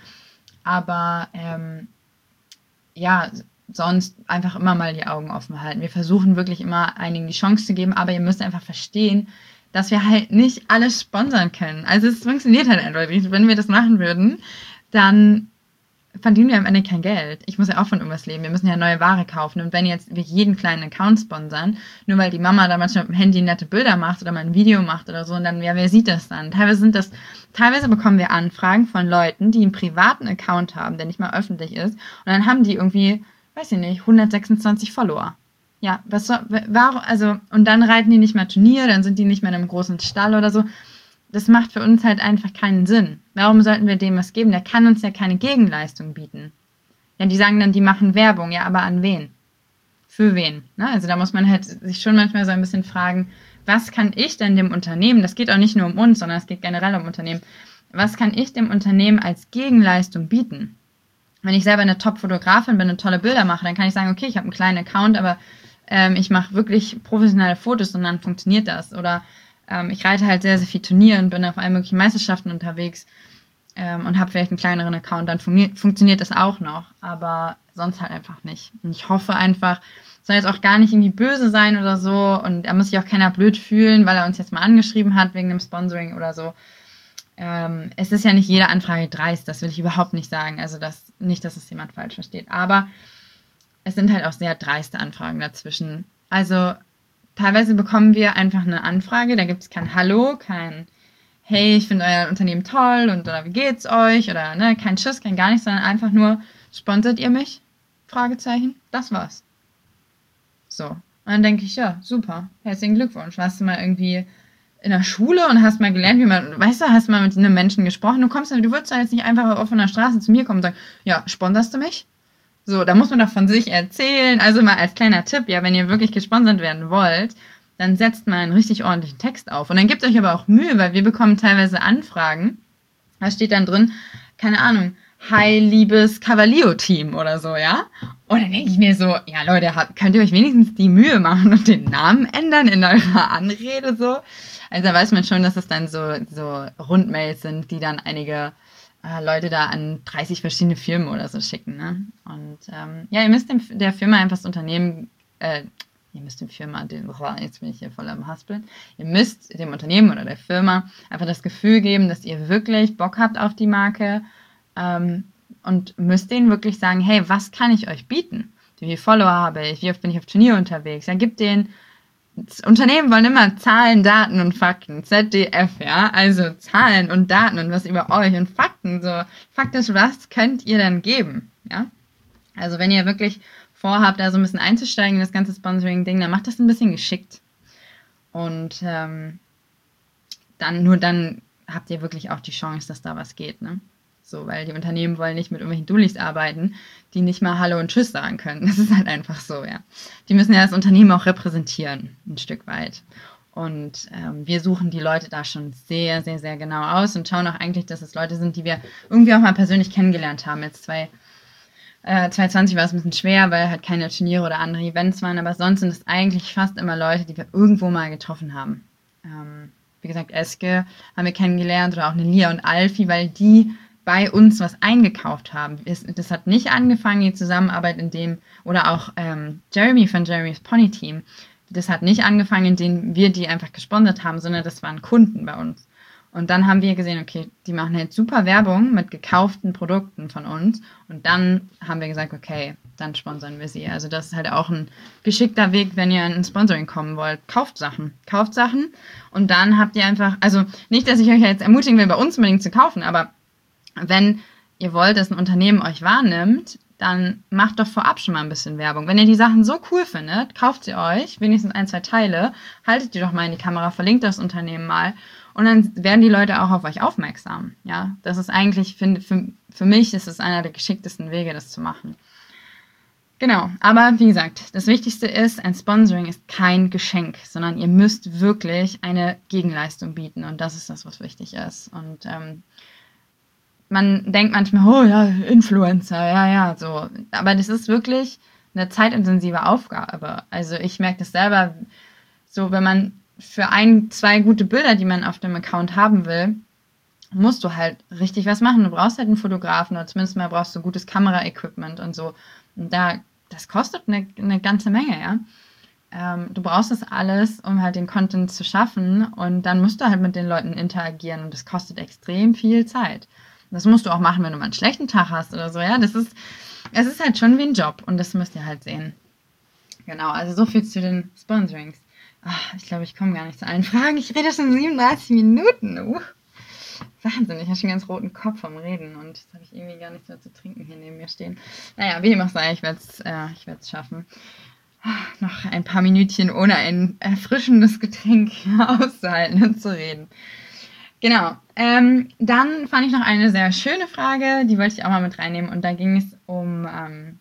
Aber ähm, ja, sonst einfach immer mal die Augen offen halten. Wir versuchen wirklich immer einigen die Chance zu geben, aber ihr müsst einfach verstehen, dass wir halt nicht alles sponsern können. Also es funktioniert halt einfach nicht. Wenn wir das machen würden, dann verdienen wir am Ende kein Geld. Ich muss ja auch von irgendwas leben. Wir müssen ja neue Ware kaufen. Und wenn jetzt wir jeden kleinen Account sponsern, nur weil die Mama da manchmal mit dem Handy nette Bilder macht oder mal ein Video macht oder so, und dann, ja, wer sieht das dann? Teilweise sind das, teilweise bekommen wir Anfragen von Leuten, die einen privaten Account haben, der nicht mal öffentlich ist. Und dann haben die irgendwie, weiß ich nicht, hundertsechsundzwanzig Follower. Ja, was soll, warum, also, und dann reiten die nicht mehr Turnier, dann sind die nicht mehr in einem großen Stall oder so. Das macht für uns halt einfach keinen Sinn. Warum sollten wir dem was geben? Der kann uns ja keine Gegenleistung bieten. Ja, die sagen dann, die machen Werbung. Ja, aber an wen? Für wen? Ne? Also da muss man halt sich schon manchmal so ein bisschen fragen, was kann ich denn dem Unternehmen, das geht auch nicht nur um uns, sondern es geht generell um Unternehmen, was kann ich dem Unternehmen als Gegenleistung bieten? Wenn ich selber eine Top-Fotografin bin und tolle Bilder mache, dann kann ich sagen, okay, ich habe einen kleinen Account, aber ähm, ich mache wirklich professionelle Fotos und dann funktioniert das. Oder ich reite halt sehr, sehr viel Turnier und bin auf allen möglichen Meisterschaften unterwegs ähm, und habe vielleicht einen kleineren Account, dann fun- funktioniert das auch noch, aber sonst halt einfach nicht. Und ich hoffe einfach, soll jetzt auch gar nicht irgendwie böse sein oder so und da muss sich auch keiner blöd fühlen, weil er uns jetzt mal angeschrieben hat wegen dem Sponsoring oder so. Ähm, es ist ja nicht jede Anfrage dreist, das will ich überhaupt nicht sagen, also das, nicht, dass es jemand falsch versteht, aber es sind halt auch sehr dreiste Anfragen dazwischen. Also teilweise bekommen wir einfach eine Anfrage, da gibt es kein Hallo, kein Hey, ich finde euer Unternehmen toll und oder wie geht's euch oder ne, kein Tschüss, kein gar nichts, sondern einfach nur, sponsert ihr mich? Fragezeichen, das war's. So, und dann denke ich, ja, super, herzlichen Glückwunsch. Warst du mal irgendwie in der Schule und hast mal gelernt, wie man, weißt du, hast mal mit einem Menschen gesprochen, du kommst, du würdest da jetzt nicht einfach auf einer Straße zu mir kommen und sagen, ja, sponserst du mich? So, da muss man doch von sich erzählen. Also mal als kleiner Tipp, ja, wenn ihr wirklich gesponsert werden wollt, dann setzt mal einen richtig ordentlichen Text auf. Und dann gebt euch aber auch Mühe, weil wir bekommen teilweise Anfragen. Da steht dann drin, keine Ahnung, hi, liebes Cavallio-Team oder so, ja? Und dann denke ich mir so, ja Leute, habt, könnt ihr euch wenigstens die Mühe machen und den Namen ändern in eurer Anrede so? Also da weiß man schon, dass es dann so, so Rundmails sind, die dann einige Leute da an dreißig verschiedene Firmen oder so schicken, ne? Und ähm, ja, ihr müsst dem, der Firma einfach das Unternehmen, äh, ihr müsst dem Firma, den, oh, jetzt bin ich hier voll am Haspeln, ihr müsst dem Unternehmen oder der Firma einfach das Gefühl geben, dass ihr wirklich Bock habt auf die Marke ähm, und müsst denen wirklich sagen, hey, was kann ich euch bieten? wie viele Follower habe ich, wie oft bin ich auf Turnier unterwegs. Ja, gib denen, Unternehmen wollen immer Zahlen, Daten und Fakten, Z D F, ja, also Zahlen und Daten und was über euch und Fakten, so faktisch, was könnt ihr denn geben, ja. Also wenn ihr wirklich vorhabt, da so ein bisschen einzusteigen in das ganze Sponsoring-Ding, dann macht das ein bisschen geschickt. Und ähm, dann nur dann habt ihr wirklich auch die Chance, dass da was geht, ne? So, weil die Unternehmen wollen nicht mit irgendwelchen Dullis arbeiten, die nicht mal Hallo und Tschüss sagen können. Das ist halt einfach so, ja. Die müssen ja das Unternehmen auch repräsentieren, ein Stück weit. Und ähm, wir suchen die Leute da schon sehr, sehr, sehr genau aus und schauen auch eigentlich, dass es Leute sind, die wir irgendwie auch mal persönlich kennengelernt haben. Jetzt zwei Äh, zwanzig zwanzig war es ein bisschen schwer, weil halt keine Turniere oder andere Events waren, aber sonst sind es eigentlich fast immer Leute, die wir irgendwo mal getroffen haben. Ähm, wie gesagt, Eske haben wir kennengelernt oder auch eine Lia und Alfie, weil die bei uns was eingekauft haben. Es, das hat nicht angefangen, die Zusammenarbeit in dem, oder auch ähm, Jeremy von Jeremy's Pony Team, das hat nicht angefangen, indem wir die einfach gesponsert haben, sondern das waren Kunden bei uns. Und dann haben wir gesehen, okay, die machen halt super Werbung mit gekauften Produkten von uns. Und dann haben wir gesagt, okay, dann sponsern wir sie. Also das ist halt auch ein geschickter Weg, wenn ihr in ein Sponsoring kommen wollt. Kauft Sachen. Kauft Sachen. Und dann habt ihr einfach, also nicht, dass ich euch jetzt ermutigen will, bei uns unbedingt zu kaufen, aber wenn ihr wollt, dass ein Unternehmen euch wahrnimmt, dann macht doch vorab schon mal ein bisschen Werbung. Wenn ihr die Sachen so cool findet, kauft sie euch, wenigstens ein, zwei Teile, haltet die doch mal in die Kamera, verlinkt das Unternehmen mal. Und dann werden die Leute auch auf euch aufmerksam. Ja, das ist eigentlich, für, für, für mich ist es einer der geschicktesten Wege, das zu machen. Genau, aber wie gesagt, das Wichtigste ist, ein Sponsoring ist kein Geschenk, sondern ihr müsst wirklich eine Gegenleistung bieten. Und das ist das, was wichtig ist. Und ähm, man denkt manchmal, oh ja, Influencer, ja, ja, so. Aber das ist wirklich eine zeitintensive Aufgabe. Also ich merke das selber, so wenn man für ein, zwei gute Bilder, die man auf dem Account haben will, musst du halt richtig was machen. Du brauchst halt einen Fotografen oder zumindest mal brauchst du gutes Kameraequipment und so. Und da, das kostet eine, eine ganze Menge, ja. Ähm, du brauchst das alles, um halt den Content zu schaffen und dann musst du halt mit den Leuten interagieren und das kostet extrem viel Zeit. Das musst du auch machen, wenn du mal einen schlechten Tag hast oder so, ja. Das ist, es ist halt schon wie ein Job und das müsst ihr halt sehen. Genau, also so viel zu den Sponsorings. Ach, ich glaube, ich komme gar nicht zu allen Fragen. Ich rede schon siebenunddreißig Minuten. Uh, Wahnsinn, ich habe schon einen ganz roten Kopf vom Reden und jetzt habe ich irgendwie gar nichts mehr zu trinken hier neben mir stehen. Naja, wie dem auch sei, ich werde es äh, ich werd's schaffen. Noch ein paar Minütchen ohne ein erfrischendes Getränk auszuhalten und zu reden. Genau, ähm, dann fand ich noch eine sehr schöne Frage, die wollte ich auch mal mit reinnehmen und da ging es um ähm,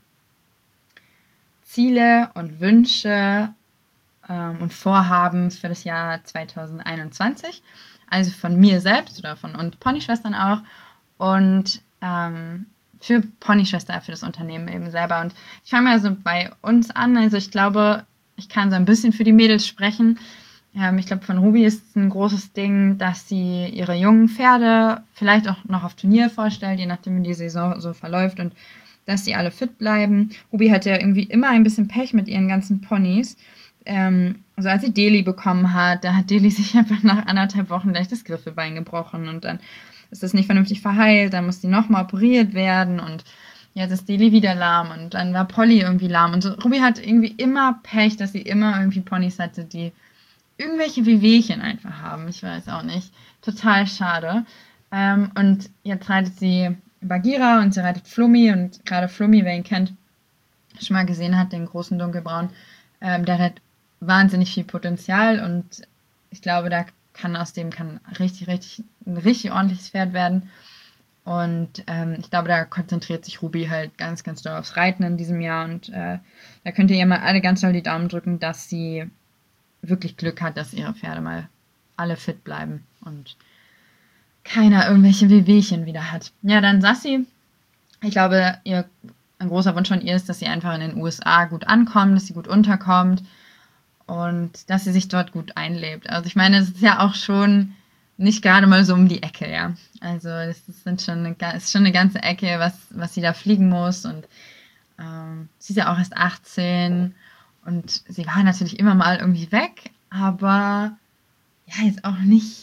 Ziele und Wünsche und Vorhaben für das Jahr zwanzig einundzwanzig, also von mir selbst oder von uns Ponyschwestern auch und ähm, für Ponyschwester, für das Unternehmen eben selber. Und ich fange mal so bei uns an, also ich glaube, ich kann so ein bisschen für die Mädels sprechen. Ähm, ich glaube, von Ruby ist es ein großes Ding, dass sie ihre jungen Pferde vielleicht auch noch auf Turnier vorstellt, je nachdem wie die Saison so verläuft und dass sie alle fit bleiben. Ruby hat ja irgendwie immer ein bisschen Pech mit ihren ganzen Ponys. Ähm, also als sie Deli bekommen hat, da hat Deli sich einfach nach anderthalb Wochen gleich das Griffelbein gebrochen und dann ist das nicht vernünftig verheilt, dann muss die nochmal operiert werden und jetzt ist Deli wieder lahm und dann war Polly irgendwie lahm und so. Ruby hat irgendwie immer Pech, dass sie immer irgendwie Ponys hatte, die irgendwelche Wehwehchen einfach haben, ich weiß auch nicht, total schade. Ähm, und jetzt reitet sie Bagheera und sie reitet Flummi und gerade Flummi, wer ihn kennt, schon mal gesehen hat, den großen dunkelbraun, ähm, der hat wahnsinnig viel Potenzial und ich glaube, da kann aus dem kann richtig, richtig, ein richtig ordentliches Pferd werden. Und ähm, ich glaube, da konzentriert sich Ruby halt ganz, ganz doll aufs Reiten in diesem Jahr. Und äh, da könnt ihr ihr mal alle ganz doll die Daumen drücken, dass sie wirklich Glück hat, dass ihre Pferde mal alle fit bleiben und keiner irgendwelche Wehwehchen wieder hat. Ja, dann Sassy. Ich glaube, ihr, ein großer Wunsch von ihr ist, dass sie einfach in den U S A gut ankommt, dass sie gut unterkommt und dass sie sich dort gut einlebt. Also ich meine, es ist ja auch schon nicht gerade mal so um die Ecke, ja. Also es sind schon eine, ist schon eine ganze Ecke, was, was sie da fliegen muss und ähm, sie ist ja auch erst achtzehn und sie war natürlich immer mal irgendwie weg, aber ja, jetzt auch nicht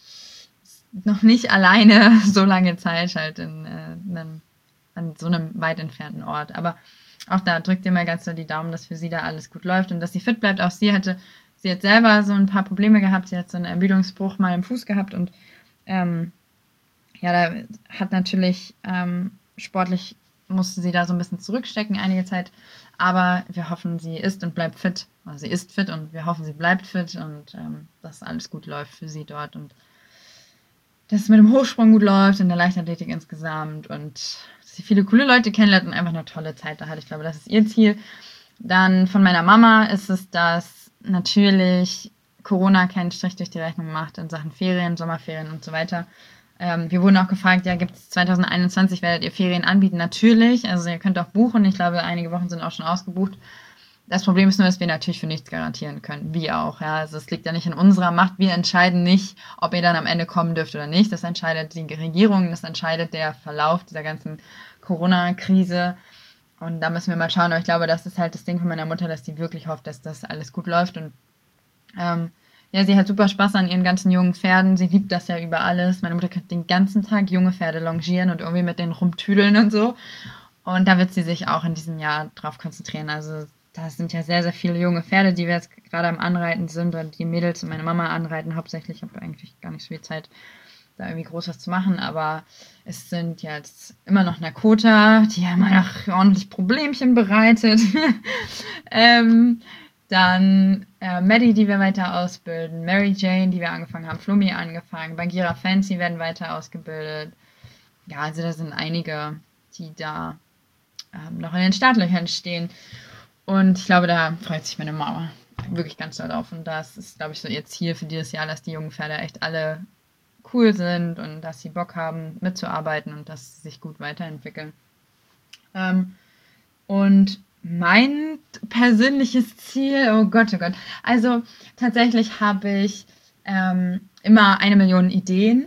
noch nicht alleine so lange Zeit halt in, äh, in einem, an so einem weit entfernten Ort. Aber auch da drückt ihr mal ganz so die Daumen, dass für sie da alles gut läuft und dass sie fit bleibt. Auch sie hatte, sie hat selber so ein paar Probleme gehabt. Sie hat so einen Ermüdungsbruch mal im Fuß gehabt und ähm, ja, da hat natürlich ähm, sportlich musste sie da so ein bisschen zurückstecken einige Zeit. Aber wir hoffen, sie ist und bleibt fit. Also sie ist fit und wir hoffen, sie bleibt fit und ähm, dass alles gut läuft für sie dort und dass es mit dem Hochsprung gut läuft, in der Leichtathletik insgesamt und dass sie viele coole Leute kennenlernt und einfach eine tolle Zeit da hat. Ich glaube, das ist ihr Ziel. Dann von meiner Mama ist es, dass natürlich Corona keinen Strich durch die Rechnung macht in Sachen Ferien, Sommerferien und so weiter. Ähm, wir wurden auch gefragt, ja, gibt es zwanzig einundzwanzig, werdet ihr Ferien anbieten? Natürlich, also ihr könnt auch buchen. Ich glaube, einige Wochen sind auch schon ausgebucht. Das Problem ist nur, dass wir natürlich für nichts garantieren können. Wie auch, ja. Also es liegt ja nicht in unserer Macht. Wir entscheiden nicht, ob ihr dann am Ende kommen dürft oder nicht. Das entscheidet die Regierung, das entscheidet der Verlauf dieser ganzen Corona-Krise. Und da müssen wir mal schauen. Aber ich glaube, das ist halt das Ding von meiner Mutter, dass die wirklich hofft, dass das alles gut läuft. Und ähm, ja, sie hat super Spaß an ihren ganzen jungen Pferden. Sie liebt das ja über alles. Meine Mutter kann den ganzen Tag junge Pferde longieren und irgendwie mit denen rumtüdeln und so. Und da wird sie sich auch in diesem Jahr drauf konzentrieren. Also das sind ja sehr, sehr viele junge Pferde, die wir jetzt gerade am Anreiten sind. Und die Mädels und meine Mama anreiten hauptsächlich. Ich habe eigentlich gar nicht so viel Zeit, da irgendwie groß was zu machen. Aber es sind jetzt immer noch Nakota, die ja immer noch ordentlich Problemchen bereitet. ähm... Dann äh, Maddie, die wir weiter ausbilden, Mary Jane, die wir angefangen haben, Flummi angefangen, Bagheera Fancy werden weiter ausgebildet. Ja, also da sind einige, die da ähm, noch in den Startlöchern stehen. Und ich glaube, da freut sich meine Mama wirklich ganz doll drauf. Und das ist, glaube ich, so ihr Ziel für dieses Jahr, dass die jungen Pferde echt alle cool sind und dass sie Bock haben, mitzuarbeiten und dass sie sich gut weiterentwickeln. Ähm, und mein persönliches Ziel, oh Gott, oh Gott. Also tatsächlich habe ich ähm, immer eine Million Ideen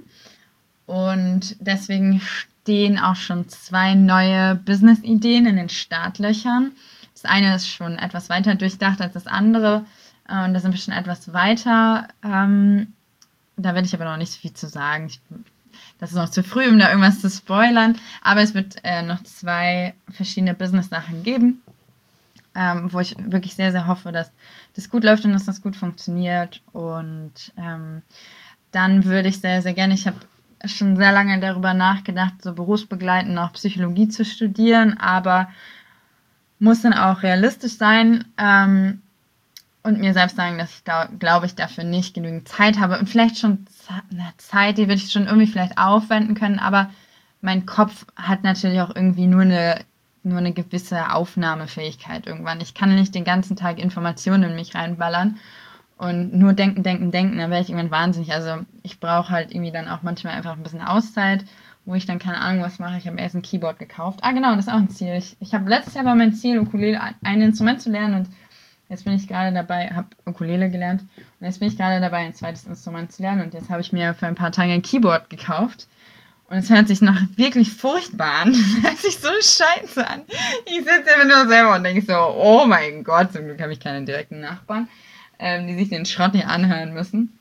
und deswegen stehen auch schon zwei neue Business-Ideen in den Startlöchern. Das eine ist schon etwas weiter durchdacht als das andere äh, und da sind wir schon etwas weiter. Ähm, da werde ich aber noch nicht so viel zu sagen. Ich, das ist noch zu früh, um da irgendwas zu spoilern, aber es wird äh, noch zwei verschiedene Business-Sachen geben. Ähm, wo ich wirklich sehr, sehr hoffe, dass das gut läuft und dass das gut funktioniert. Und ähm, dann würde ich sehr, sehr gerne, ich habe schon sehr lange darüber nachgedacht, so berufsbegleitend auch Psychologie zu studieren, aber muss dann auch realistisch sein ähm, und mir selbst sagen, dass ich da, glaube ich, dafür nicht genügend Zeit habe und vielleicht schon eine Zeit, die würde ich schon irgendwie vielleicht aufwenden können, aber mein Kopf hat natürlich auch irgendwie nur eine nur eine gewisse Aufnahmefähigkeit irgendwann. Ich kann nicht den ganzen Tag Informationen in mich reinballern und nur denken, denken, denken, dann wäre ich irgendwann wahnsinnig. Also ich brauche halt irgendwie dann auch manchmal einfach ein bisschen Auszeit, wo ich dann keine Ahnung was mache. Ich habe erst ein Keyboard gekauft. Ah genau, das ist auch ein Ziel. Ich, ich habe letztes Jahr war mein Ziel, Ukulele, ein Instrument zu lernen und jetzt bin ich gerade dabei, habe Ukulele gelernt und jetzt bin ich gerade dabei, ein zweites Instrument zu lernen und jetzt habe ich mir für ein paar Tage ein Keyboard gekauft. Und es hört sich noch wirklich furchtbar an. Es hört sich so scheiße an. Ich sitze immer nur selber und denke so, oh mein Gott, zum Glück habe ich keine direkten Nachbarn, ähm, die sich den Schrott hier anhören müssen.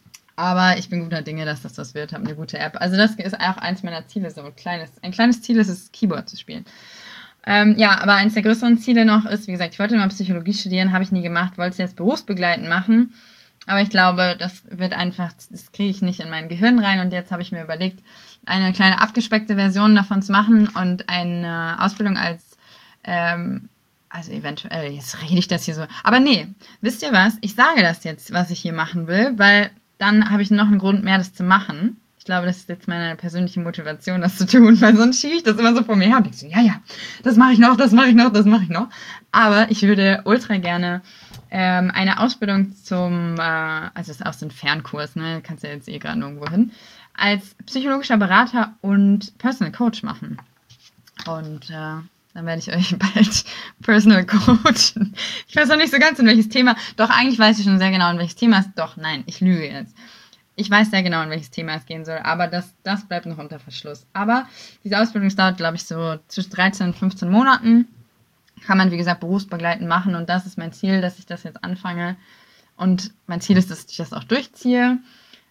Aber ich bin guter Dinge, dass das was wird, habe eine gute App. Also das ist auch eins meiner Ziele, so ein kleines, ein kleines Ziel ist es, Keyboard zu spielen. Ähm, ja, aber eins der größeren Ziele noch ist, wie gesagt, ich wollte mal Psychologie studieren, habe ich nie gemacht, wollte es jetzt berufsbegleitend machen. Aber ich glaube, das wird einfach, das kriege ich nicht in mein Gehirn rein und jetzt habe ich mir überlegt, eine kleine abgespeckte Version davon zu machen und eine Ausbildung als, ähm, also eventuell, jetzt rede ich das hier so, aber nee, wisst ihr was, ich sage das jetzt, was ich hier machen will, weil dann habe ich noch einen Grund mehr, das zu machen. Ich glaube, das ist jetzt meine persönliche Motivation, das zu tun, weil sonst schiebe ich das immer so vor mir her und ich so, ja, ja, das mache ich noch, das mache ich noch, das mache ich noch. Aber ich würde ultra gerne ähm, eine Ausbildung zum, äh, also das ist auch so ein Fernkurs, ne, kannst ja jetzt eh gerade nirgendwo hin, als psychologischer Berater und Personal Coach machen. Und äh, dann werde ich euch bald Personal coachen. Ich weiß noch nicht so ganz, in welches Thema. Doch, eigentlich weiß ich schon sehr genau, in welches Thema es... Doch, nein, ich lüge jetzt. Ich weiß sehr genau, in welches Thema es gehen soll, aber das, das bleibt noch unter Verschluss. Aber diese Ausbildung dauert, glaube ich, so zwischen dreizehn und fünfzehn Monaten. Kann man, wie gesagt, berufsbegleitend machen. Und das ist mein Ziel, dass ich das jetzt anfange. Und mein Ziel ist, dass ich das auch durchziehe.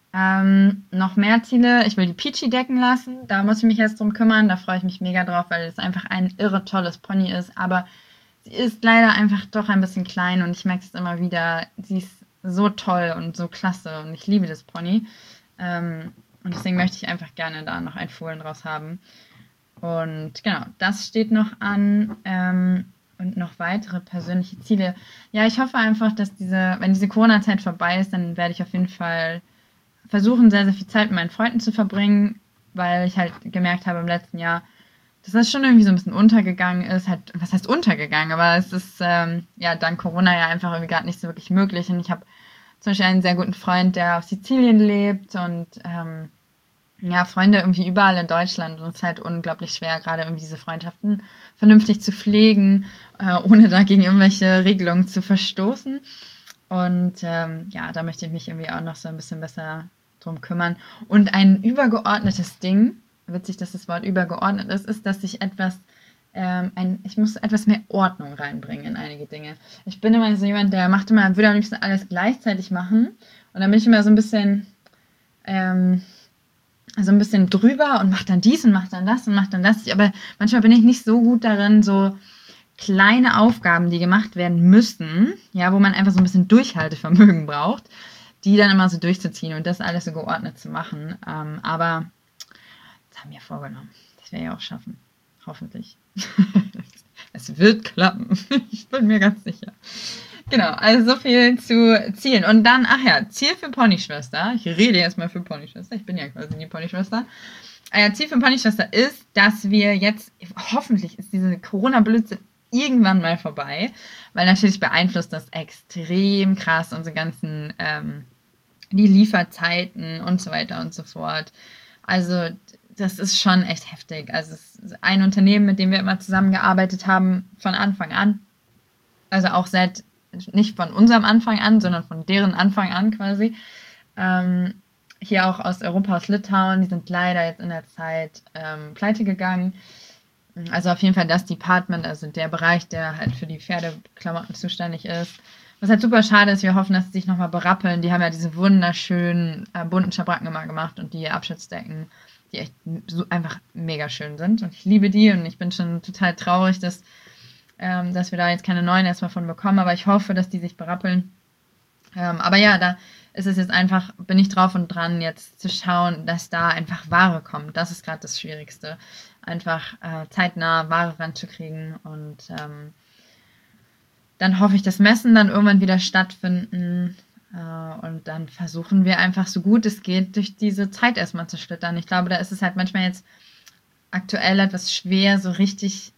Ähm, noch mehr Ziele. Ich will die Peachy decken lassen. Da muss ich mich jetzt drum kümmern. Da freue ich mich mega drauf, weil es einfach ein irre tolles Pony ist. Aber sie ist leider einfach doch ein bisschen klein und ich merke es immer wieder, sie ist so toll und so klasse und ich liebe das Pony. Ähm, und deswegen möchte ich einfach gerne da noch ein Fohlen draus haben. Und genau, das steht noch an. Ähm, und noch weitere persönliche Ziele. Ja, ich hoffe einfach, dass diese, wenn diese Corona-Zeit vorbei ist, dann werde ich auf jeden Fall versuchen, sehr, sehr viel Zeit mit meinen Freunden zu verbringen, weil ich halt gemerkt habe im letzten Jahr, dass das schon irgendwie so ein bisschen untergegangen ist. Halt, was heißt untergegangen? Aber es ist ähm, ja dank Corona ja einfach irgendwie gerade nicht so wirklich möglich. Und ich habe zum Beispiel einen sehr guten Freund, der auf Sizilien lebt und ähm, ja, Freunde irgendwie überall in Deutschland. Und es ist halt unglaublich schwer, gerade irgendwie diese Freundschaften vernünftig zu pflegen, äh, ohne dagegen irgendwelche Regelungen zu verstoßen. Und ähm, ja, da möchte ich mich irgendwie auch noch so ein bisschen besser drum kümmern. Und ein übergeordnetes Ding, witzig, dass das Wort übergeordnet ist, ist, dass ich etwas, ähm, ein, ich muss etwas mehr Ordnung reinbringen in einige Dinge. Ich bin immer so jemand, der macht immer, würde am liebsten alles gleichzeitig machen. Und dann bin ich immer so ein bisschen, ähm, so ein bisschen drüber und macht dann dies und macht dann das und macht dann das. Aber manchmal bin ich nicht so gut darin, so kleine Aufgaben, die gemacht werden müssen, ja, wo man einfach so ein bisschen Durchhaltevermögen braucht, die dann immer so durchzuziehen und das alles so geordnet zu machen. Ähm, aber das haben wir vorgenommen. Das werden wir ja auch schaffen. Hoffentlich. Es wird klappen. Ich bin mir ganz sicher. Genau, also so viel zu Zielen. Und dann, ach ja, Ziel für Ponyschwester. Ich rede jetzt mal für Ponyschwester. Ich bin ja quasi die Ponyschwester. Äh, Ziel für Ponyschwester ist, dass wir jetzt, hoffentlich ist diese Corona-Blödsinn irgendwann mal vorbei, weil natürlich beeinflusst das extrem krass unsere ganzen, ähm, die Lieferzeiten und so weiter und so fort. Also das ist schon echt heftig. Also es ist ein Unternehmen, mit dem wir immer zusammengearbeitet haben von Anfang an. Also auch seit, nicht von unserem Anfang an, sondern von deren Anfang an quasi. Ähm, hier auch aus Europa, aus Litauen, die sind leider jetzt in der Zeit ähm, pleite gegangen. Also auf jeden Fall das Department, also der Bereich, der halt für die Pferdeklamotten zuständig ist. Was halt super schade ist, wir hoffen, dass sie sich nochmal berappeln. Die haben ja diese wunderschönen äh, bunten Schabracken immer gemacht und die Abschützdecken, die echt so einfach mega schön sind. Und ich liebe die und ich bin schon total traurig, dass, ähm, dass wir da jetzt keine neuen erstmal von bekommen. Aber ich hoffe, dass die sich berappeln. Ähm, aber ja, da ist es jetzt einfach, bin ich drauf und dran, jetzt zu schauen, dass da einfach Ware kommt. Das ist gerade das Schwierigste. Einfach äh, zeitnah Ware ranzukriegen und ähm, dann hoffe ich, dass Messen dann irgendwann wieder stattfinden äh, und dann versuchen wir einfach so gut es geht, durch diese Zeit erstmal zu schlittern. Ich glaube, da ist es halt manchmal jetzt aktuell etwas schwer, so richtig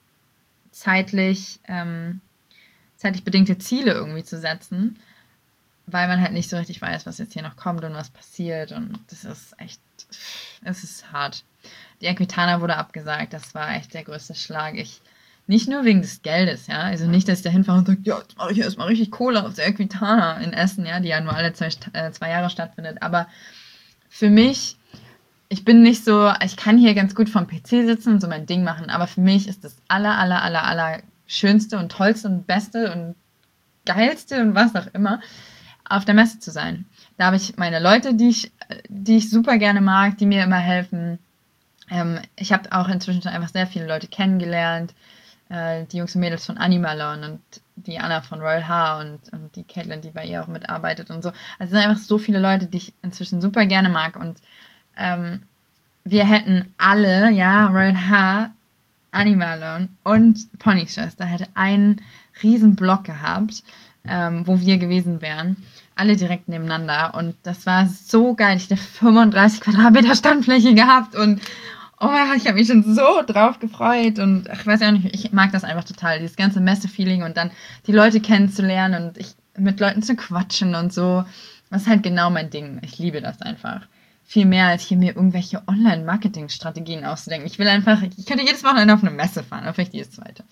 zeitlich, ähm, zeitlich bedingte Ziele irgendwie zu setzen, weil man halt nicht so richtig weiß, was jetzt hier noch kommt und was passiert und das ist echt, es ist hart. Die Equitana wurde abgesagt, das war echt der größte Schlag. Ich, nicht nur wegen des Geldes, ja, also nicht, dass ich da hinfahre und sage, ja, jetzt mache ich erstmal richtig Kohle auf der Equitana in Essen, ja, die ja nur alle zwei, äh, zwei Jahre stattfindet, aber für mich, ich bin nicht so, ich kann hier ganz gut vom P C sitzen und so mein Ding machen, aber für mich ist das aller, aller, aller, aller schönste und tollste und beste und geilste und was auch immer, auf der Messe zu sein. Da habe ich meine Leute, die ich, die ich super gerne mag, die mir immer helfen. Ähm, ich habe auch inzwischen schon einfach sehr viele Leute kennengelernt. Äh, die Jungs und Mädels von Animalon und die Anna von Royal Haar und, und die Caitlin, die bei ihr auch mitarbeitet und so. Also es sind einfach so viele Leute, die ich inzwischen super gerne mag. Und ähm, wir hätten alle, ja, Royal Haar, Animalon und Ponyschwester hätte einen riesen Block gehabt, ähm, wo wir gewesen wären. Alle direkt nebeneinander. Und das war so geil. Ich hatte fünfunddreißig Quadratmeter Standfläche gehabt und oh mein Gott, ich habe mich schon so drauf gefreut. Und ach, ich weiß ja nicht, ich mag das einfach total, dieses ganze Messe-Feeling und dann die Leute kennenzulernen und ich, mit Leuten zu quatschen und so. Das ist halt genau mein Ding. Ich liebe das einfach. Viel mehr, als hier mir irgendwelche Online-Marketing-Strategien auszudenken. Ich will einfach, ich könnte jedes Wochenende auf eine Messe fahren, oder vielleicht jedes zweite.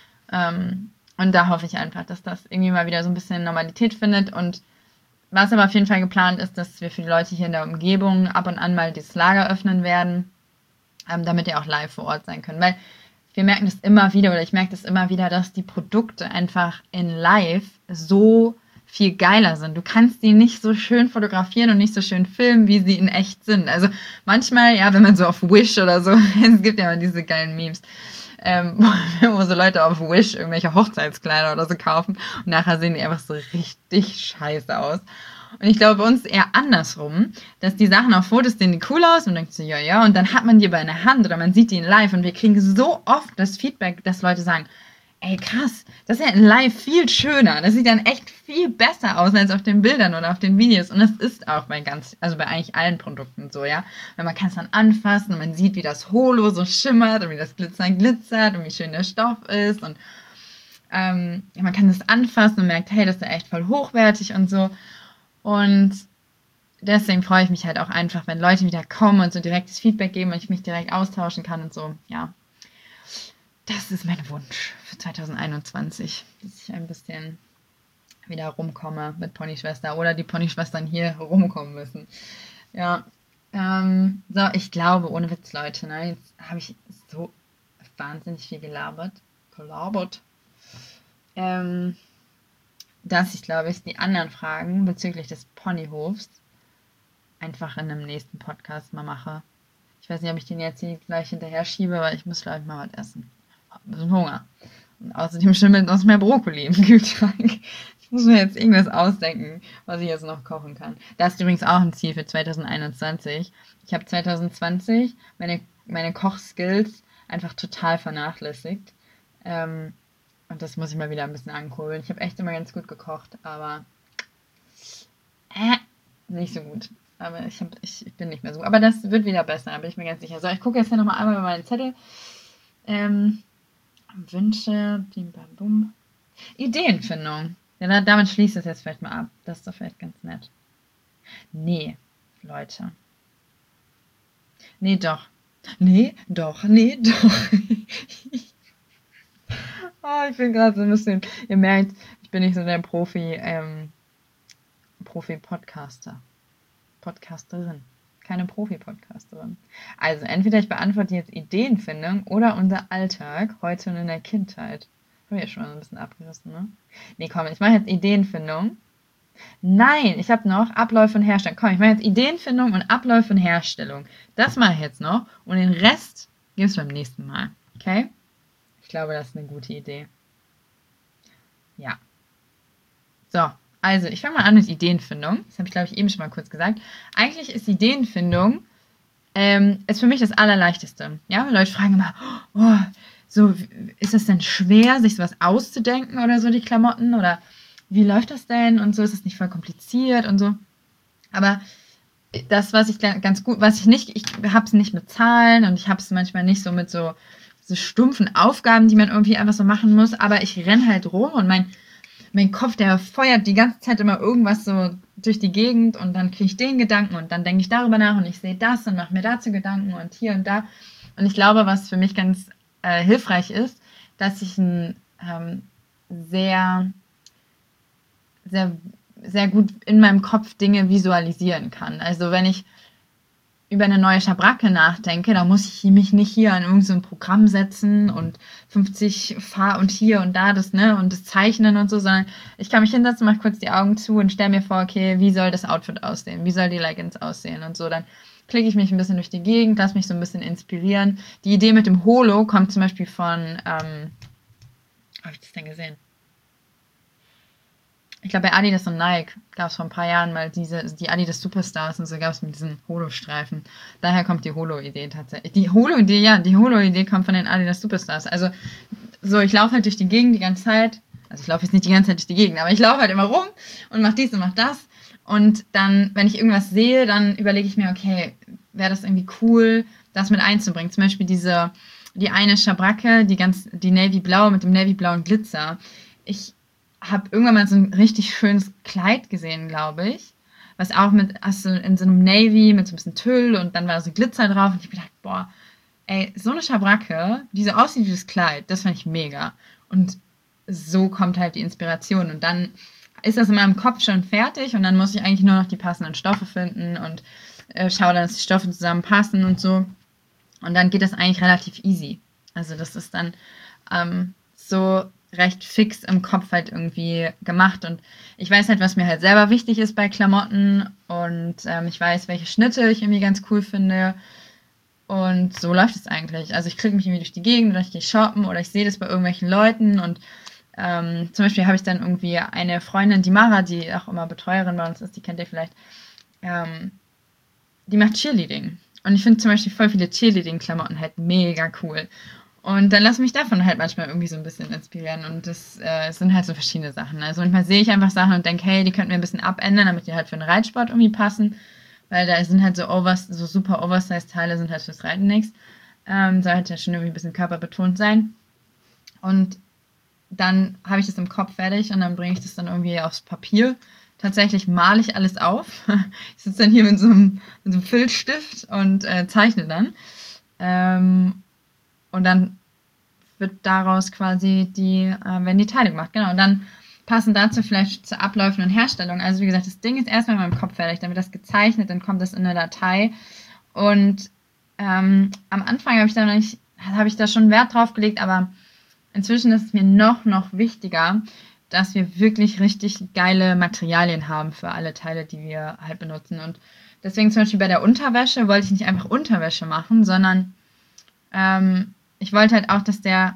Ähm, und da hoffe ich einfach, dass das irgendwie mal wieder so ein bisschen Normalität findet. Und was aber auf jeden Fall geplant ist, dass wir für die Leute hier in der Umgebung ab und an mal dieses Lager öffnen werden, ähm, damit ihr auch live vor Ort sein könnt. Weil wir merken das immer wieder, oder ich merke das immer wieder, dass die Produkte einfach in live so viel geiler sind. Du kannst die nicht so schön fotografieren und nicht so schön filmen, wie sie in echt sind. Also manchmal, ja, wenn man so auf Wish oder so, es gibt ja immer diese geilen Memes, ähm, wo so Leute auf Wish irgendwelche Hochzeitskleider oder so kaufen und nachher sehen die einfach so richtig scheiße aus. Und ich glaube, bei uns eher andersrum, dass die Sachen auf Fotos sehen die cool aus und denkt so, ja, ja, und dann hat man die aber in der Hand oder man sieht die in live und wir kriegen so oft das Feedback, dass Leute sagen, ey, krass, das ist ja in live viel schöner. Das sieht dann echt viel besser aus als auf den Bildern oder auf den Videos. Und das ist auch bei ganz, also bei eigentlich allen Produkten so, ja. Weil man kann es dann anfassen und man sieht, wie das Holo so schimmert und wie das Glitzern glitzert und wie schön der Stoff ist. Und ähm, man kann das anfassen und merkt, hey, das ist ja echt voll hochwertig und so. Und deswegen freue ich mich halt auch einfach, wenn Leute wieder kommen und so direktes Feedback geben und ich mich direkt austauschen kann und so, ja. Das ist mein Wunsch für zwanzig einundzwanzig, dass ich ein bisschen wieder rumkomme mit Ponyschwester oder die Ponyschwestern hier rumkommen müssen. Ja, ähm, so, ich glaube, ohne Witz, Leute, ne, jetzt habe ich so wahnsinnig viel gelabert, gelabert, ähm, dass ich, glaube ich, die anderen Fragen bezüglich des Ponyhofs einfach in einem nächsten Podcast mal mache. Ich weiß nicht, ob ich den jetzt hier gleich hinterher schiebe, aber ich muss, glaube ich, mal was essen. Ein bisschen Hunger. Und außerdem schimmelt noch mehr Brokkoli im Kühlschrank. Ich muss mir jetzt irgendwas ausdenken, was ich jetzt noch kochen kann. Das ist übrigens auch ein Ziel für zwanzig einundzwanzig. Ich habe zwanzig zwanzig meine, meine Kochskills einfach total vernachlässigt. Ähm, und das muss ich mal wieder ein bisschen ankurbeln. Ich habe echt immer ganz gut gekocht, aber äh, nicht so gut. Aber ich, hab, ich, ich bin nicht mehr so. Aber das wird wieder besser, da bin ich mir ganz sicher. So, ich gucke jetzt hier nochmal einmal bei meinen Zettel. Ähm, Wünsche, bim, bam, bum. Ideenfindung. Ja, da, damit schließt es jetzt vielleicht mal ab. Das ist doch vielleicht ganz nett. Nee, Leute. Nee, doch. Nee, doch, nee, doch. Oh, ich bin gerade so ein bisschen, ihr merkt, ich bin nicht so der Profi, ähm, Profi-Podcaster. Podcasterin. Keine Profi-Podcasterin. Also entweder ich beantworte jetzt Ideenfindung oder unser Alltag heute und in der Kindheit. Habe ich ja schon mal ein bisschen abgerissen, ne? Nee, komm, ich mache jetzt Ideenfindung. Nein, ich habe noch Abläufe und Herstellung. Komm, ich mache jetzt Ideenfindung und Abläufe und Herstellung. Das mache ich jetzt noch und den Rest gibt es beim nächsten Mal. Okay? Ich glaube, das ist eine gute Idee. Ja. So. Also, ich fange mal an mit Ideenfindung. Das habe ich, glaube ich, eben schon mal kurz gesagt. Eigentlich ist Ideenfindung ähm, ist für mich das Allerleichteste. Ja, Leute fragen immer, oh, so, ist es denn schwer, sich sowas auszudenken oder so, die Klamotten? Oder wie läuft das denn? Und so, ist es nicht voll kompliziert und so. Aber das, was ich ganz gut, was ich nicht, ich habe es nicht mit Zahlen und ich habe es manchmal nicht so mit so, so stumpfen Aufgaben, die man irgendwie einfach so machen muss. Aber ich renne halt rum und mein Mein Kopf, der feuert die ganze Zeit immer irgendwas so durch die Gegend und dann kriege ich den Gedanken und dann denke ich darüber nach und ich sehe das und mache mir dazu Gedanken und hier und da. Und ich glaube, was für mich ganz äh, hilfreich ist, dass ich ein ähm, sehr, sehr, sehr gut in meinem Kopf Dinge visualisieren kann. Also wenn ich über eine neue Schabracke nachdenke, da muss ich mich nicht hier an irgendein so Programm setzen und fünfzig Fahr und hier und da das, ne, und das Zeichnen und so, sondern ich kann mich hinsetzen, mache kurz die Augen zu und stelle mir vor, okay, wie soll das Outfit aussehen? Wie soll die Leggings aussehen? Und so, dann klicke ich mich ein bisschen durch die Gegend, lasse mich so ein bisschen inspirieren. Die Idee mit dem Holo kommt zum Beispiel von, ähm, habe ich das denn gesehen? Ich glaube, bei Adidas und Nike gab es vor ein paar Jahren mal diese, die Adidas Superstars und so gab es mit diesen Holo-Streifen. Daher kommt die Holo-Idee tatsächlich. Die Holo-Idee, ja, die Holo-Idee kommt von den Adidas Superstars. Also, so, ich laufe halt durch die Gegend die ganze Zeit. Also, ich laufe jetzt nicht die ganze Zeit durch die Gegend, aber ich laufe halt immer rum und mache dies und mache das. Und dann, wenn ich irgendwas sehe, dann überlege ich mir, okay, wäre das irgendwie cool, das mit einzubringen. Zum Beispiel diese, die eine Schabracke, die ganz, die Navy-Blau mit dem Navy-blauen Glitzer. Ich habe irgendwann mal so ein richtig schönes Kleid gesehen, glaube ich, was auch mit, also in so einem Navy mit so ein bisschen Tüll und dann war da so Glitzer drauf und ich habe gedacht, boah, ey, so eine Schabracke, die so aussieht wie das Kleid, das fand ich mega. Und so kommt halt die Inspiration und dann ist das in meinem Kopf schon fertig und dann muss ich eigentlich nur noch die passenden Stoffe finden und äh, schaue dann, dass die Stoffe zusammenpassen und so. Und dann geht das eigentlich relativ easy. Also das ist dann ähm, so recht fix im Kopf halt irgendwie gemacht und ich weiß halt, was mir halt selber wichtig ist bei Klamotten und ähm, ich weiß, welche Schnitte ich irgendwie ganz cool finde Und so läuft es eigentlich. Also ich klicke mich irgendwie durch die Gegend oder ich gehe shoppen oder ich sehe das bei irgendwelchen Leuten und ähm, zum Beispiel habe ich dann irgendwie eine Freundin, die Mara, die auch immer Betreuerin bei uns ist, die kennt ihr vielleicht, ähm, die macht Cheerleading. Und ich finde zum Beispiel voll viele Cheerleading-Klamotten halt mega cool. Und dann lasse ich mich davon halt manchmal irgendwie so ein bisschen inspirieren. Und das äh, sind halt so verschiedene Sachen. Also manchmal sehe ich einfach Sachen und denke, hey, die könnten wir ein bisschen abändern, damit die halt für den Reitsport irgendwie passen. Weil da sind halt so, overs so super Oversize-Teile, sind halt fürs Reiten nichts. Ähm, soll halt ja schon irgendwie ein bisschen körperbetont sein. Und dann habe ich das im Kopf fertig und dann bringe ich das dann irgendwie aufs Papier. Tatsächlich male ich alles auf. Ich sitze dann hier mit so einem, mit so einem Filzstift und äh, zeichne dann. Ähm, und dann wird daraus quasi die, äh, werden die Teile gemacht. Genau, und dann passend dazu vielleicht zu Abläufen und Herstellung. Also wie gesagt, das Ding ist erstmal in meinem Kopf fertig, dann wird das gezeichnet, dann kommt das in eine Datei. Und ähm, am Anfang habe ich da noch nicht, habe ich da schon Wert drauf gelegt, aber inzwischen ist es mir noch, noch wichtiger, dass wir wirklich richtig geile Materialien haben für alle Teile, die wir halt benutzen. Und deswegen zum Beispiel bei der Unterwäsche wollte ich nicht einfach Unterwäsche machen, sondern ähm, ich wollte halt auch, dass der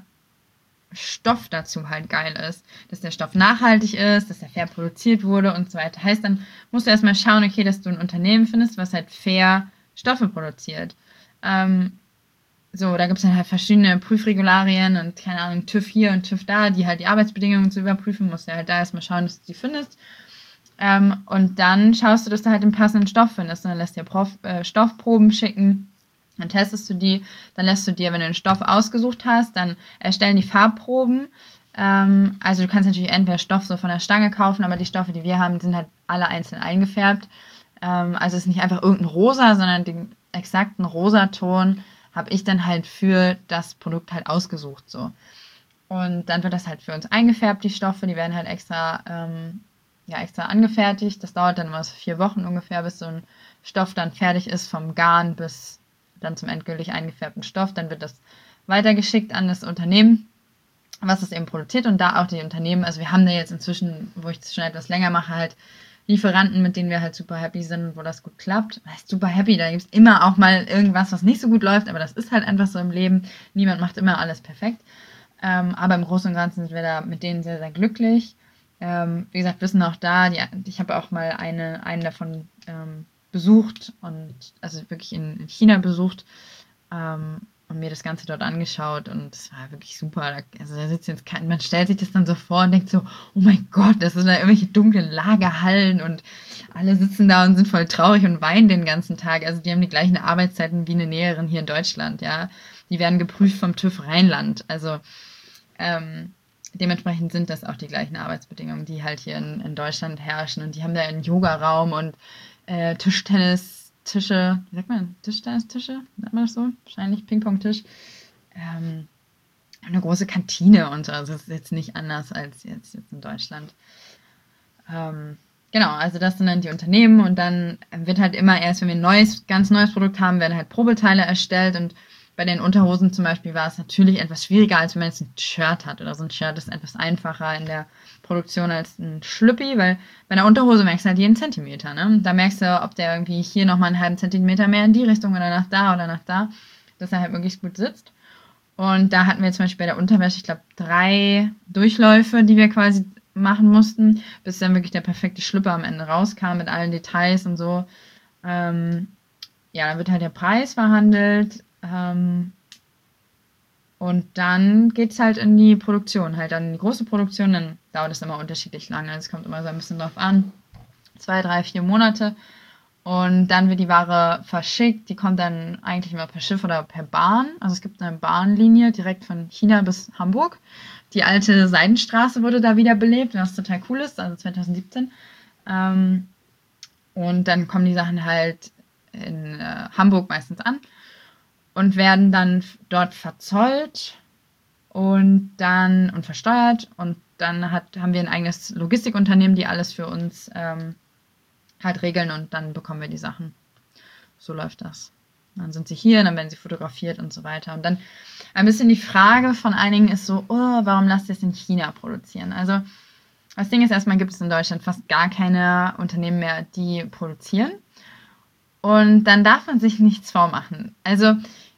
Stoff dazu halt geil ist. Dass der Stoff nachhaltig ist, dass er fair produziert wurde und so weiter. Heißt, dann musst du erstmal schauen, okay, dass du ein Unternehmen findest, was halt fair Stoffe produziert. Ähm, so, da gibt es dann halt verschiedene Prüfregularien und keine Ahnung, TÜV hier und TÜV da, die halt die Arbeitsbedingungen zu überprüfen, musst du halt da erstmal schauen, dass du die findest. Ähm, und dann schaust du, dass du halt den passenden Stoff findest. Und dann lässt dir Prof, äh, Stoffproben schicken, dann testest du die, dann lässt du dir, wenn du den Stoff ausgesucht hast, dann erstellen die Farbproben. Ähm, also du kannst natürlich entweder Stoff so von der Stange kaufen, aber die Stoffe, die wir haben, sind halt alle einzeln eingefärbt. Ähm, also es ist nicht einfach irgendein Rosa, sondern den exakten Rosaton habe ich dann halt für das Produkt halt ausgesucht, so. Und dann wird das halt für uns eingefärbt, die Stoffe, die werden halt extra, ähm, ja, extra angefertigt. Das dauert dann immer so vier Wochen ungefähr, bis so ein Stoff dann fertig ist, vom Garn bis dann zum endgültig eingefärbten Stoff. Dann wird das weitergeschickt an das Unternehmen, was es eben produziert und da auch die Unternehmen, also wir haben da jetzt inzwischen, wo ich das schon etwas länger mache, halt Lieferanten, mit denen wir halt super happy sind, wo das gut klappt. Heißt super happy, da gibt es immer auch mal irgendwas, was nicht so gut läuft, aber das ist halt einfach so im Leben. Niemand macht immer alles perfekt. Ähm, aber im Großen und Ganzen sind wir da mit denen sehr, sehr glücklich. Ähm, wie gesagt, wissen auch da, die, ich habe auch mal eine, einen davon ähm, besucht und also wirklich in, in China besucht ähm, und mir das Ganze dort angeschaut und es war wirklich super. Also da sitzt jetzt kein, man stellt sich das dann so vor und denkt so, oh mein Gott, das sind da irgendwelche dunklen Lagerhallen und alle sitzen da und sind voll traurig und weinen den ganzen Tag. Also die haben die gleichen Arbeitszeiten wie eine Näherin hier in Deutschland, ja. Die werden geprüft vom TÜV Rheinland. Also ähm, dementsprechend sind das auch die gleichen Arbeitsbedingungen, die halt hier in, in Deutschland herrschen. Und die haben da einen Yogaraum und äh, Tischtennis-Tische, wie sagt man, Tischtennis-Tische? Sagt man das so? Wahrscheinlich Ping-Pong-Tisch. Ähm, eine große Kantine und so. Also das ist jetzt nicht anders als jetzt, jetzt in Deutschland. Ähm, genau, also das sind dann die Unternehmen und dann wird halt immer erst, wenn wir ein neues, ganz neues Produkt haben, werden halt Probeteile erstellt und bei den Unterhosen zum Beispiel war es natürlich etwas schwieriger, als wenn man jetzt ein Shirt hat oder so ein Shirt ist etwas einfacher in der Produktion als ein Schlüppi, weil bei einer Unterhose merkst du halt jeden Zentimeter, ne? Da merkst du, ob der irgendwie hier nochmal einen halben Zentimeter mehr in die Richtung oder nach da oder nach da, dass er halt möglichst gut sitzt. Und da hatten wir zum Beispiel bei der Unterwäsche, ich glaube, drei Durchläufe, die wir quasi machen mussten, bis dann wirklich der perfekte Schlüpper am Ende rauskam mit allen Details und so. Ähm, ja, dann wird halt der Preis verhandelt. Ähm, und dann geht es halt in die Produktion, halt dann in die große Produktion, dann dauert es immer unterschiedlich lange. Also es kommt immer so ein bisschen drauf an. Zwei, drei, vier Monate. Und dann wird die Ware verschickt. Die kommt dann eigentlich immer per Schiff oder per Bahn. Also es gibt eine Bahnlinie direkt von China bis Hamburg. Die alte Seidenstraße wurde da wieder belebt, was total cool ist, also zwanzig siebzehn. Ähm, und dann kommen die Sachen halt in äh, Hamburg meistens an und werden dann dort verzollt und dann und versteuert. Und dann hat, haben wir ein eigenes Logistikunternehmen, die alles für uns ähm, halt regeln und dann bekommen wir die Sachen. So läuft das. Dann sind sie hier, dann werden sie fotografiert und so weiter. Und dann ein bisschen die Frage von einigen ist so, oh, warum lasst ihr es in China produzieren? Also das Ding ist erstmal, gibt es in Deutschland fast gar keine Unternehmen mehr, die produzieren. Und dann darf man sich nichts vormachen. Also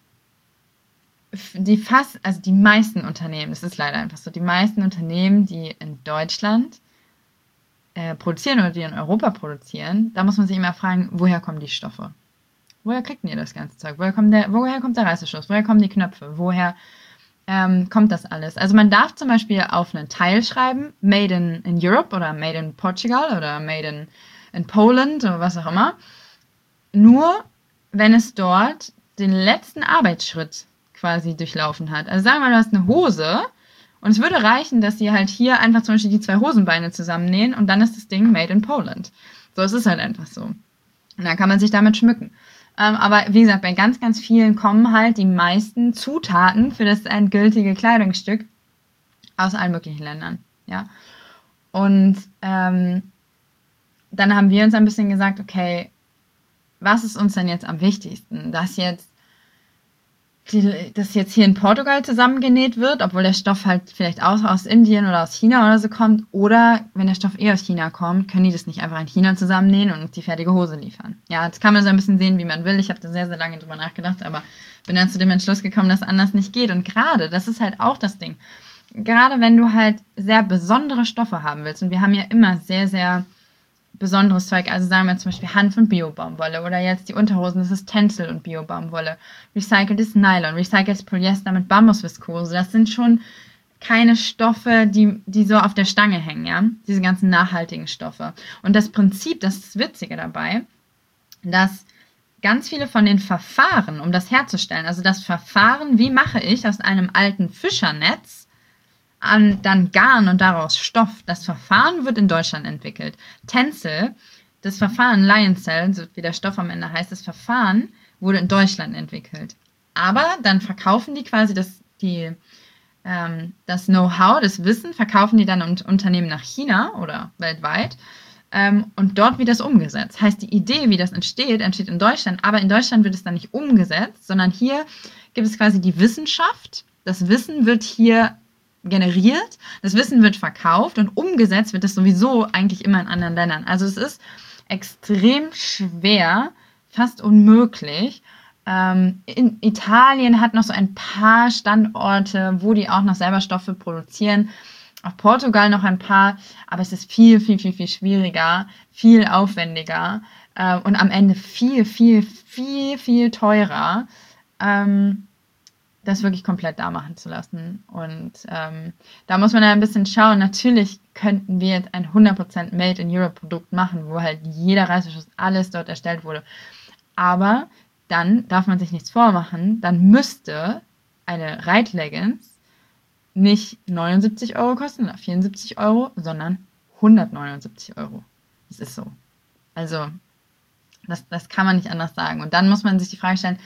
die fast, also die meisten Unternehmen, das ist leider einfach so, die meisten Unternehmen, die in Deutschland äh, produzieren oder die in Europa produzieren, da muss man sich immer fragen, woher kommen die Stoffe? Woher kriegt ihr das ganze Zeug? Woher kommt der, woher kommt der Reißverschluss? Woher kommen die Knöpfe? Woher ähm, kommt das alles? Also man darf zum Beispiel auf einen Teil schreiben, Made in, in Europe oder Made in Portugal oder Made in, in Poland oder was auch immer. Nur, wenn es dort den letzten Arbeitsschritt quasi durchlaufen hat. Also sagen wir mal, du hast eine Hose und es würde reichen, dass sie halt hier einfach zum Beispiel die zwei Hosenbeine zusammennähen und dann ist das Ding Made in Poland. So, es ist halt einfach so. Und dann kann man sich damit schmücken. Ähm, aber wie gesagt, bei ganz, ganz vielen kommen halt die meisten Zutaten für das endgültige Kleidungsstück aus allen möglichen Ländern. Ja. Und ähm, dann haben wir uns ein bisschen gesagt, okay, was ist uns denn jetzt am wichtigsten? Dass jetzt, die, dass jetzt hier in Portugal zusammengenäht wird, obwohl der Stoff halt vielleicht auch aus Indien oder aus China oder so kommt, oder wenn der Stoff eh aus China kommt, können die das nicht einfach in China zusammennähen und die fertige Hose liefern. Ja, jetzt kann man so ein bisschen sehen, wie man will. Ich habe da sehr, sehr lange drüber nachgedacht, aber bin dann zu dem Entschluss gekommen, dass anders nicht geht. Und gerade, das ist halt auch das Ding, gerade wenn du halt sehr besondere Stoffe haben willst, und wir haben ja immer sehr, sehr besonderes Zeug, also sagen wir zum Beispiel Hanf- und Bio-Baumwolle oder jetzt die Unterhosen, das ist Tencel und Bio-Baumwolle, recyceltes Nylon, recyceltes Polyester mit Bambusviskose, das sind schon keine Stoffe, die, die so auf der Stange hängen, ja, diese ganzen nachhaltigen Stoffe. Und das Prinzip, das ist das Witzige dabei, dass ganz viele von den Verfahren, um das herzustellen, also das Verfahren, wie mache ich aus einem alten Fischernetz an dann Garn und daraus Stoff. Das Verfahren wird in Deutschland entwickelt. Tencel, das Verfahren Lioncell, so wie der Stoff am Ende heißt, das Verfahren wurde in Deutschland entwickelt. Aber dann verkaufen die quasi das, die, ähm, das Know-how, das Wissen, verkaufen die dann an Unternehmen nach China oder weltweit. Ähm, und dort wird das umgesetzt. Heißt, die Idee, wie das entsteht, entsteht in Deutschland, aber in Deutschland wird es dann nicht umgesetzt, sondern hier gibt es quasi die Wissenschaft. Das Wissen wird hier generiert, das Wissen wird verkauft und umgesetzt wird es sowieso eigentlich immer in anderen Ländern. Also es ist extrem schwer, fast unmöglich. Ähm, in Italien hat noch so ein paar Standorte, wo die auch noch selber Stoffe produzieren. Auch Portugal noch ein paar, aber es ist viel, viel, viel, viel schwieriger, viel aufwendiger äh, und am Ende viel, viel, viel, viel teurer. Ähm, das wirklich komplett da machen zu lassen. Und ähm, da muss man ja ein bisschen schauen. Natürlich könnten wir jetzt ein hundert Prozent Made in Europe Produkt machen, wo halt jeder Reißverschluss, alles dort erstellt wurde. Aber dann darf man sich nichts vormachen. Dann müsste eine Reitleggings nicht neunundsiebzig Euro kosten oder vierundsiebzig Euro, sondern hundertneunundsiebzig Euro. Das ist so. Also, das, das kann man nicht anders sagen. Und dann muss man sich die Frage stellen,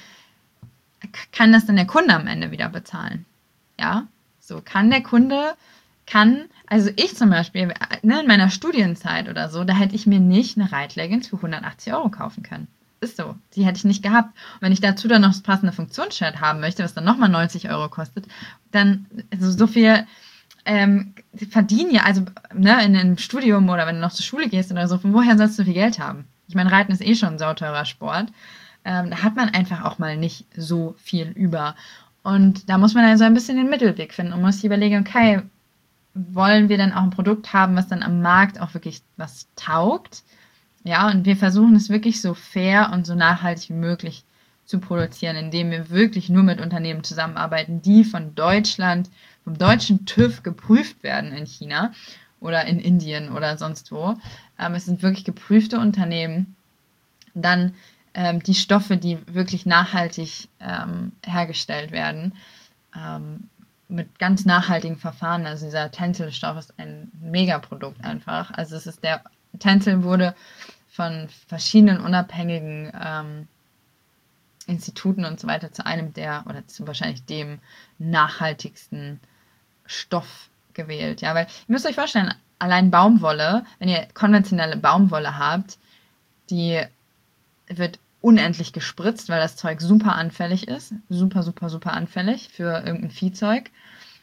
kann das denn der Kunde am Ende wieder bezahlen? Ja, so kann der Kunde, kann, also ich zum Beispiel, ne, in meiner Studienzeit oder so, da hätte ich mir nicht eine Reitleggings für hundertachtzig Euro kaufen können. Ist so, die hätte ich nicht gehabt. Und wenn ich dazu dann noch das passende Funktionsshirt haben möchte, was dann nochmal neunzig Euro kostet, dann, also so viel ähm, verdienen ja, also ne, in einem Studium oder wenn du noch zur Schule gehst oder so, von woher sollst du viel Geld haben? Ich meine, Reiten ist eh schon ein sauteurer Sport. Ähm, da hat man einfach auch mal nicht so viel über. Und da muss man also ein bisschen den Mittelweg finden und muss sich überlegen, okay, wollen wir dann auch ein Produkt haben, was dann am Markt auch wirklich was taugt? Ja, und wir versuchen es wirklich so fair und so nachhaltig wie möglich zu produzieren, indem wir wirklich nur mit Unternehmen zusammenarbeiten, die von Deutschland, vom deutschen TÜV geprüft werden in China oder in Indien oder sonst wo. Ähm, es sind wirklich geprüfte Unternehmen. Dann ähm, die Stoffe, die wirklich nachhaltig ähm, hergestellt werden, ähm, mit ganz nachhaltigen Verfahren. Also dieser Tencel-Stoff ist ein Megaprodukt einfach. Also es ist der Tencel wurde von verschiedenen unabhängigen ähm, Instituten und so weiter zu einem der, oder zu wahrscheinlich dem nachhaltigsten Stoff gewählt. Ja, weil ihr müsst euch vorstellen, allein Baumwolle, wenn ihr konventionelle Baumwolle habt, die wird unendlich gespritzt, weil das Zeug super anfällig ist. Super, super, super anfällig für irgendein Viehzeug.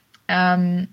Ähm,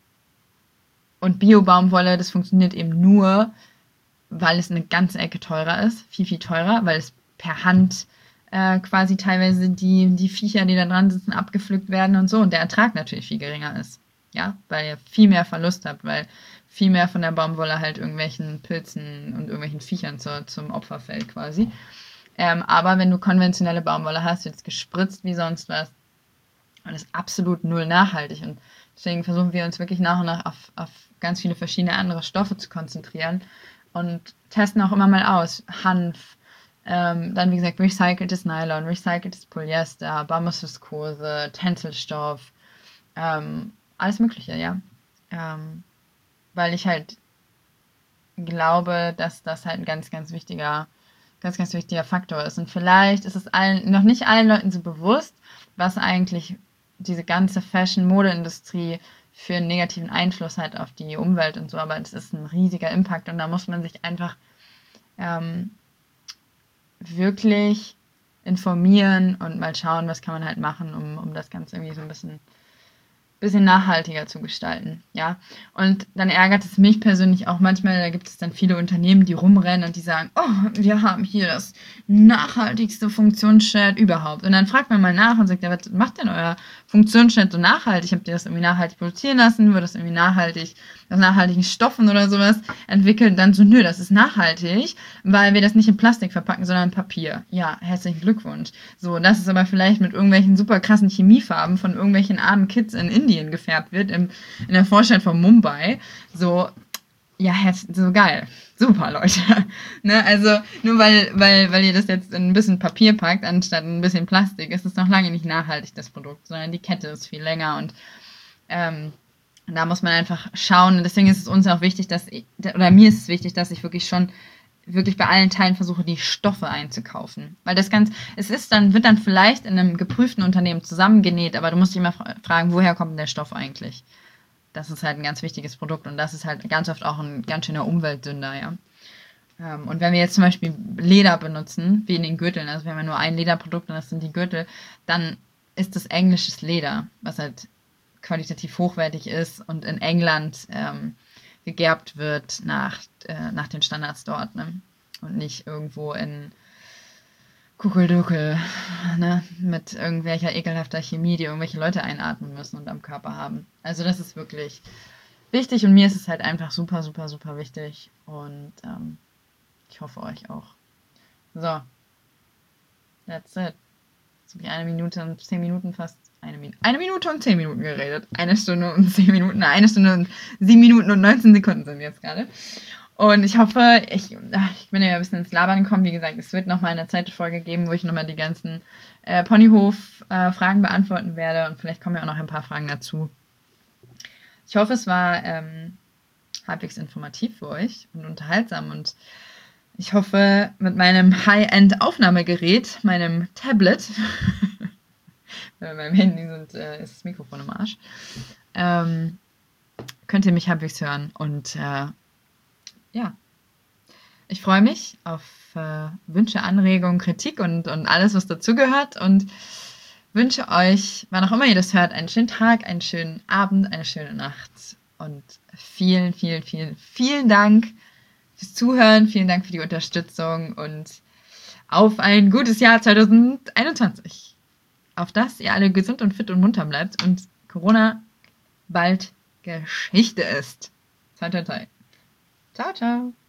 und Bio-Baumwolle, das funktioniert eben nur, weil es eine ganze Ecke teurer ist. Viel, viel teurer, weil es per Hand äh, quasi teilweise die, die Viecher, die da dran sitzen, abgepflückt werden und so und der Ertrag natürlich viel geringer ist. Ja, weil ihr viel mehr Verlust habt, weil viel mehr von der Baumwolle halt irgendwelchen Pilzen und irgendwelchen Viechern zur, zum Opfer fällt quasi. Ähm, aber wenn du konventionelle Baumwolle hast, wird es gespritzt wie sonst was und ist absolut null nachhaltig. Und deswegen versuchen wir uns wirklich nach und nach auf, auf ganz viele verschiedene andere Stoffe zu konzentrieren und testen auch immer mal aus. Hanf, ähm, dann wie gesagt recyceltes Nylon, recyceltes Polyester, Bambusviskose, Tenselstoff, ähm, alles Mögliche, ja. Ähm, weil ich halt glaube, dass das halt ein ganz, ganz wichtiger, ganz, ganz wichtiger Faktor ist. Und vielleicht ist es allen, noch nicht allen Leuten so bewusst, was eigentlich diese ganze Fashion-Mode-Industrie für einen negativen Einfluss hat auf die Umwelt und so, aber es ist ein riesiger Impact und da muss man sich einfach ähm, wirklich informieren und mal schauen, was kann man halt machen, um, um das Ganze irgendwie so ein bisschen bisschen nachhaltiger zu gestalten, ja. Und dann ärgert es mich persönlich auch manchmal, da gibt es dann viele Unternehmen, die rumrennen und die sagen, oh, wir haben hier das nachhaltigste Funktionsschild überhaupt. Und dann fragt man mal nach und sagt, ja, was macht denn euer Funktionsschild so nachhaltig? Habt ihr das irgendwie nachhaltig produzieren lassen? Wird das irgendwie nachhaltig, aus nachhaltigen Stoffen oder sowas entwickelt? Dann so, nö, das ist nachhaltig, weil wir das nicht in Plastik verpacken, sondern in Papier. Ja, herzlichen Glückwunsch. So, das ist aber vielleicht mit irgendwelchen super krassen Chemiefarben von irgendwelchen armen Kids in Indien gefärbt wird, im, in der Vorstadt von Mumbai. So, ja, so geil. Super, Leute. Ne, also, nur weil, weil, weil ihr das jetzt in ein bisschen Papier packt, anstatt ein bisschen Plastik, ist es noch lange nicht nachhaltig, das Produkt, sondern die Kette ist viel länger und ähm, da muss man einfach schauen. Und deswegen ist es uns auch wichtig, dass, ich, oder mir ist es wichtig, dass ich wirklich schon wirklich bei allen Teilen versuche, die Stoffe einzukaufen. Weil das ganz, es ist dann, wird dann vielleicht in einem geprüften Unternehmen zusammengenäht, aber du musst dich immer fragen, woher kommt denn der Stoff eigentlich? Das ist halt ein ganz wichtiges Produkt und das ist halt ganz oft auch ein ganz schöner Umweltsünder, ja. Und wenn wir jetzt zum Beispiel Leder benutzen, wie in den Gürteln, also wir haben ja nur ein Lederprodukt und das sind die Gürtel, dann ist das englisches Leder, was halt qualitativ hochwertig ist und in England ähm, gegerbt wird nach, äh, nach den Standards dort, ne? Und nicht irgendwo in Kuckelduckel, ne? Mit irgendwelcher ekelhafter Chemie, die irgendwelche Leute einatmen müssen und am Körper haben. Also das ist wirklich wichtig und mir ist es halt einfach super, super, super wichtig und ähm, ich hoffe euch auch. So, that's it. Jetzt habe ich eine Minute und zehn Minuten fast Eine, Min- eine Minute und zehn Minuten geredet. Eine Stunde und zehn Minuten. Eine Stunde und sieben Minuten und neunzehn Sekunden sind wir jetzt gerade. Und ich hoffe, ich, ich bin ja ein bisschen ins Labern gekommen. Wie gesagt, es wird nochmal eine zweite Folge geben, wo ich nochmal die ganzen äh, Ponyhof-Fragen äh, beantworten werde. Und vielleicht kommen ja auch noch ein paar Fragen dazu. Ich hoffe, es war ähm, halbwegs informativ für euch und unterhaltsam. Und ich hoffe, mit meinem High-End-Aufnahmegerät, meinem Tablet, bei meinem Handy sind, äh, ist das Mikrofon im Arsch, ähm, könnt ihr mich halbwegs hören. Und äh, ja, ich freue mich auf äh, Wünsche, Anregungen, Kritik und, und alles, was dazugehört. Und wünsche euch, wann auch immer ihr das hört, einen schönen Tag, einen schönen Abend, eine schöne Nacht. Und vielen, vielen, vielen, vielen Dank fürs Zuhören. Vielen Dank für die Unterstützung und auf ein gutes Jahr zwanzig einundzwanzig. Auf das ihr alle gesund und fit und munter bleibt und Corona bald Geschichte ist. Toi, toi, toi. Ciao, ciao.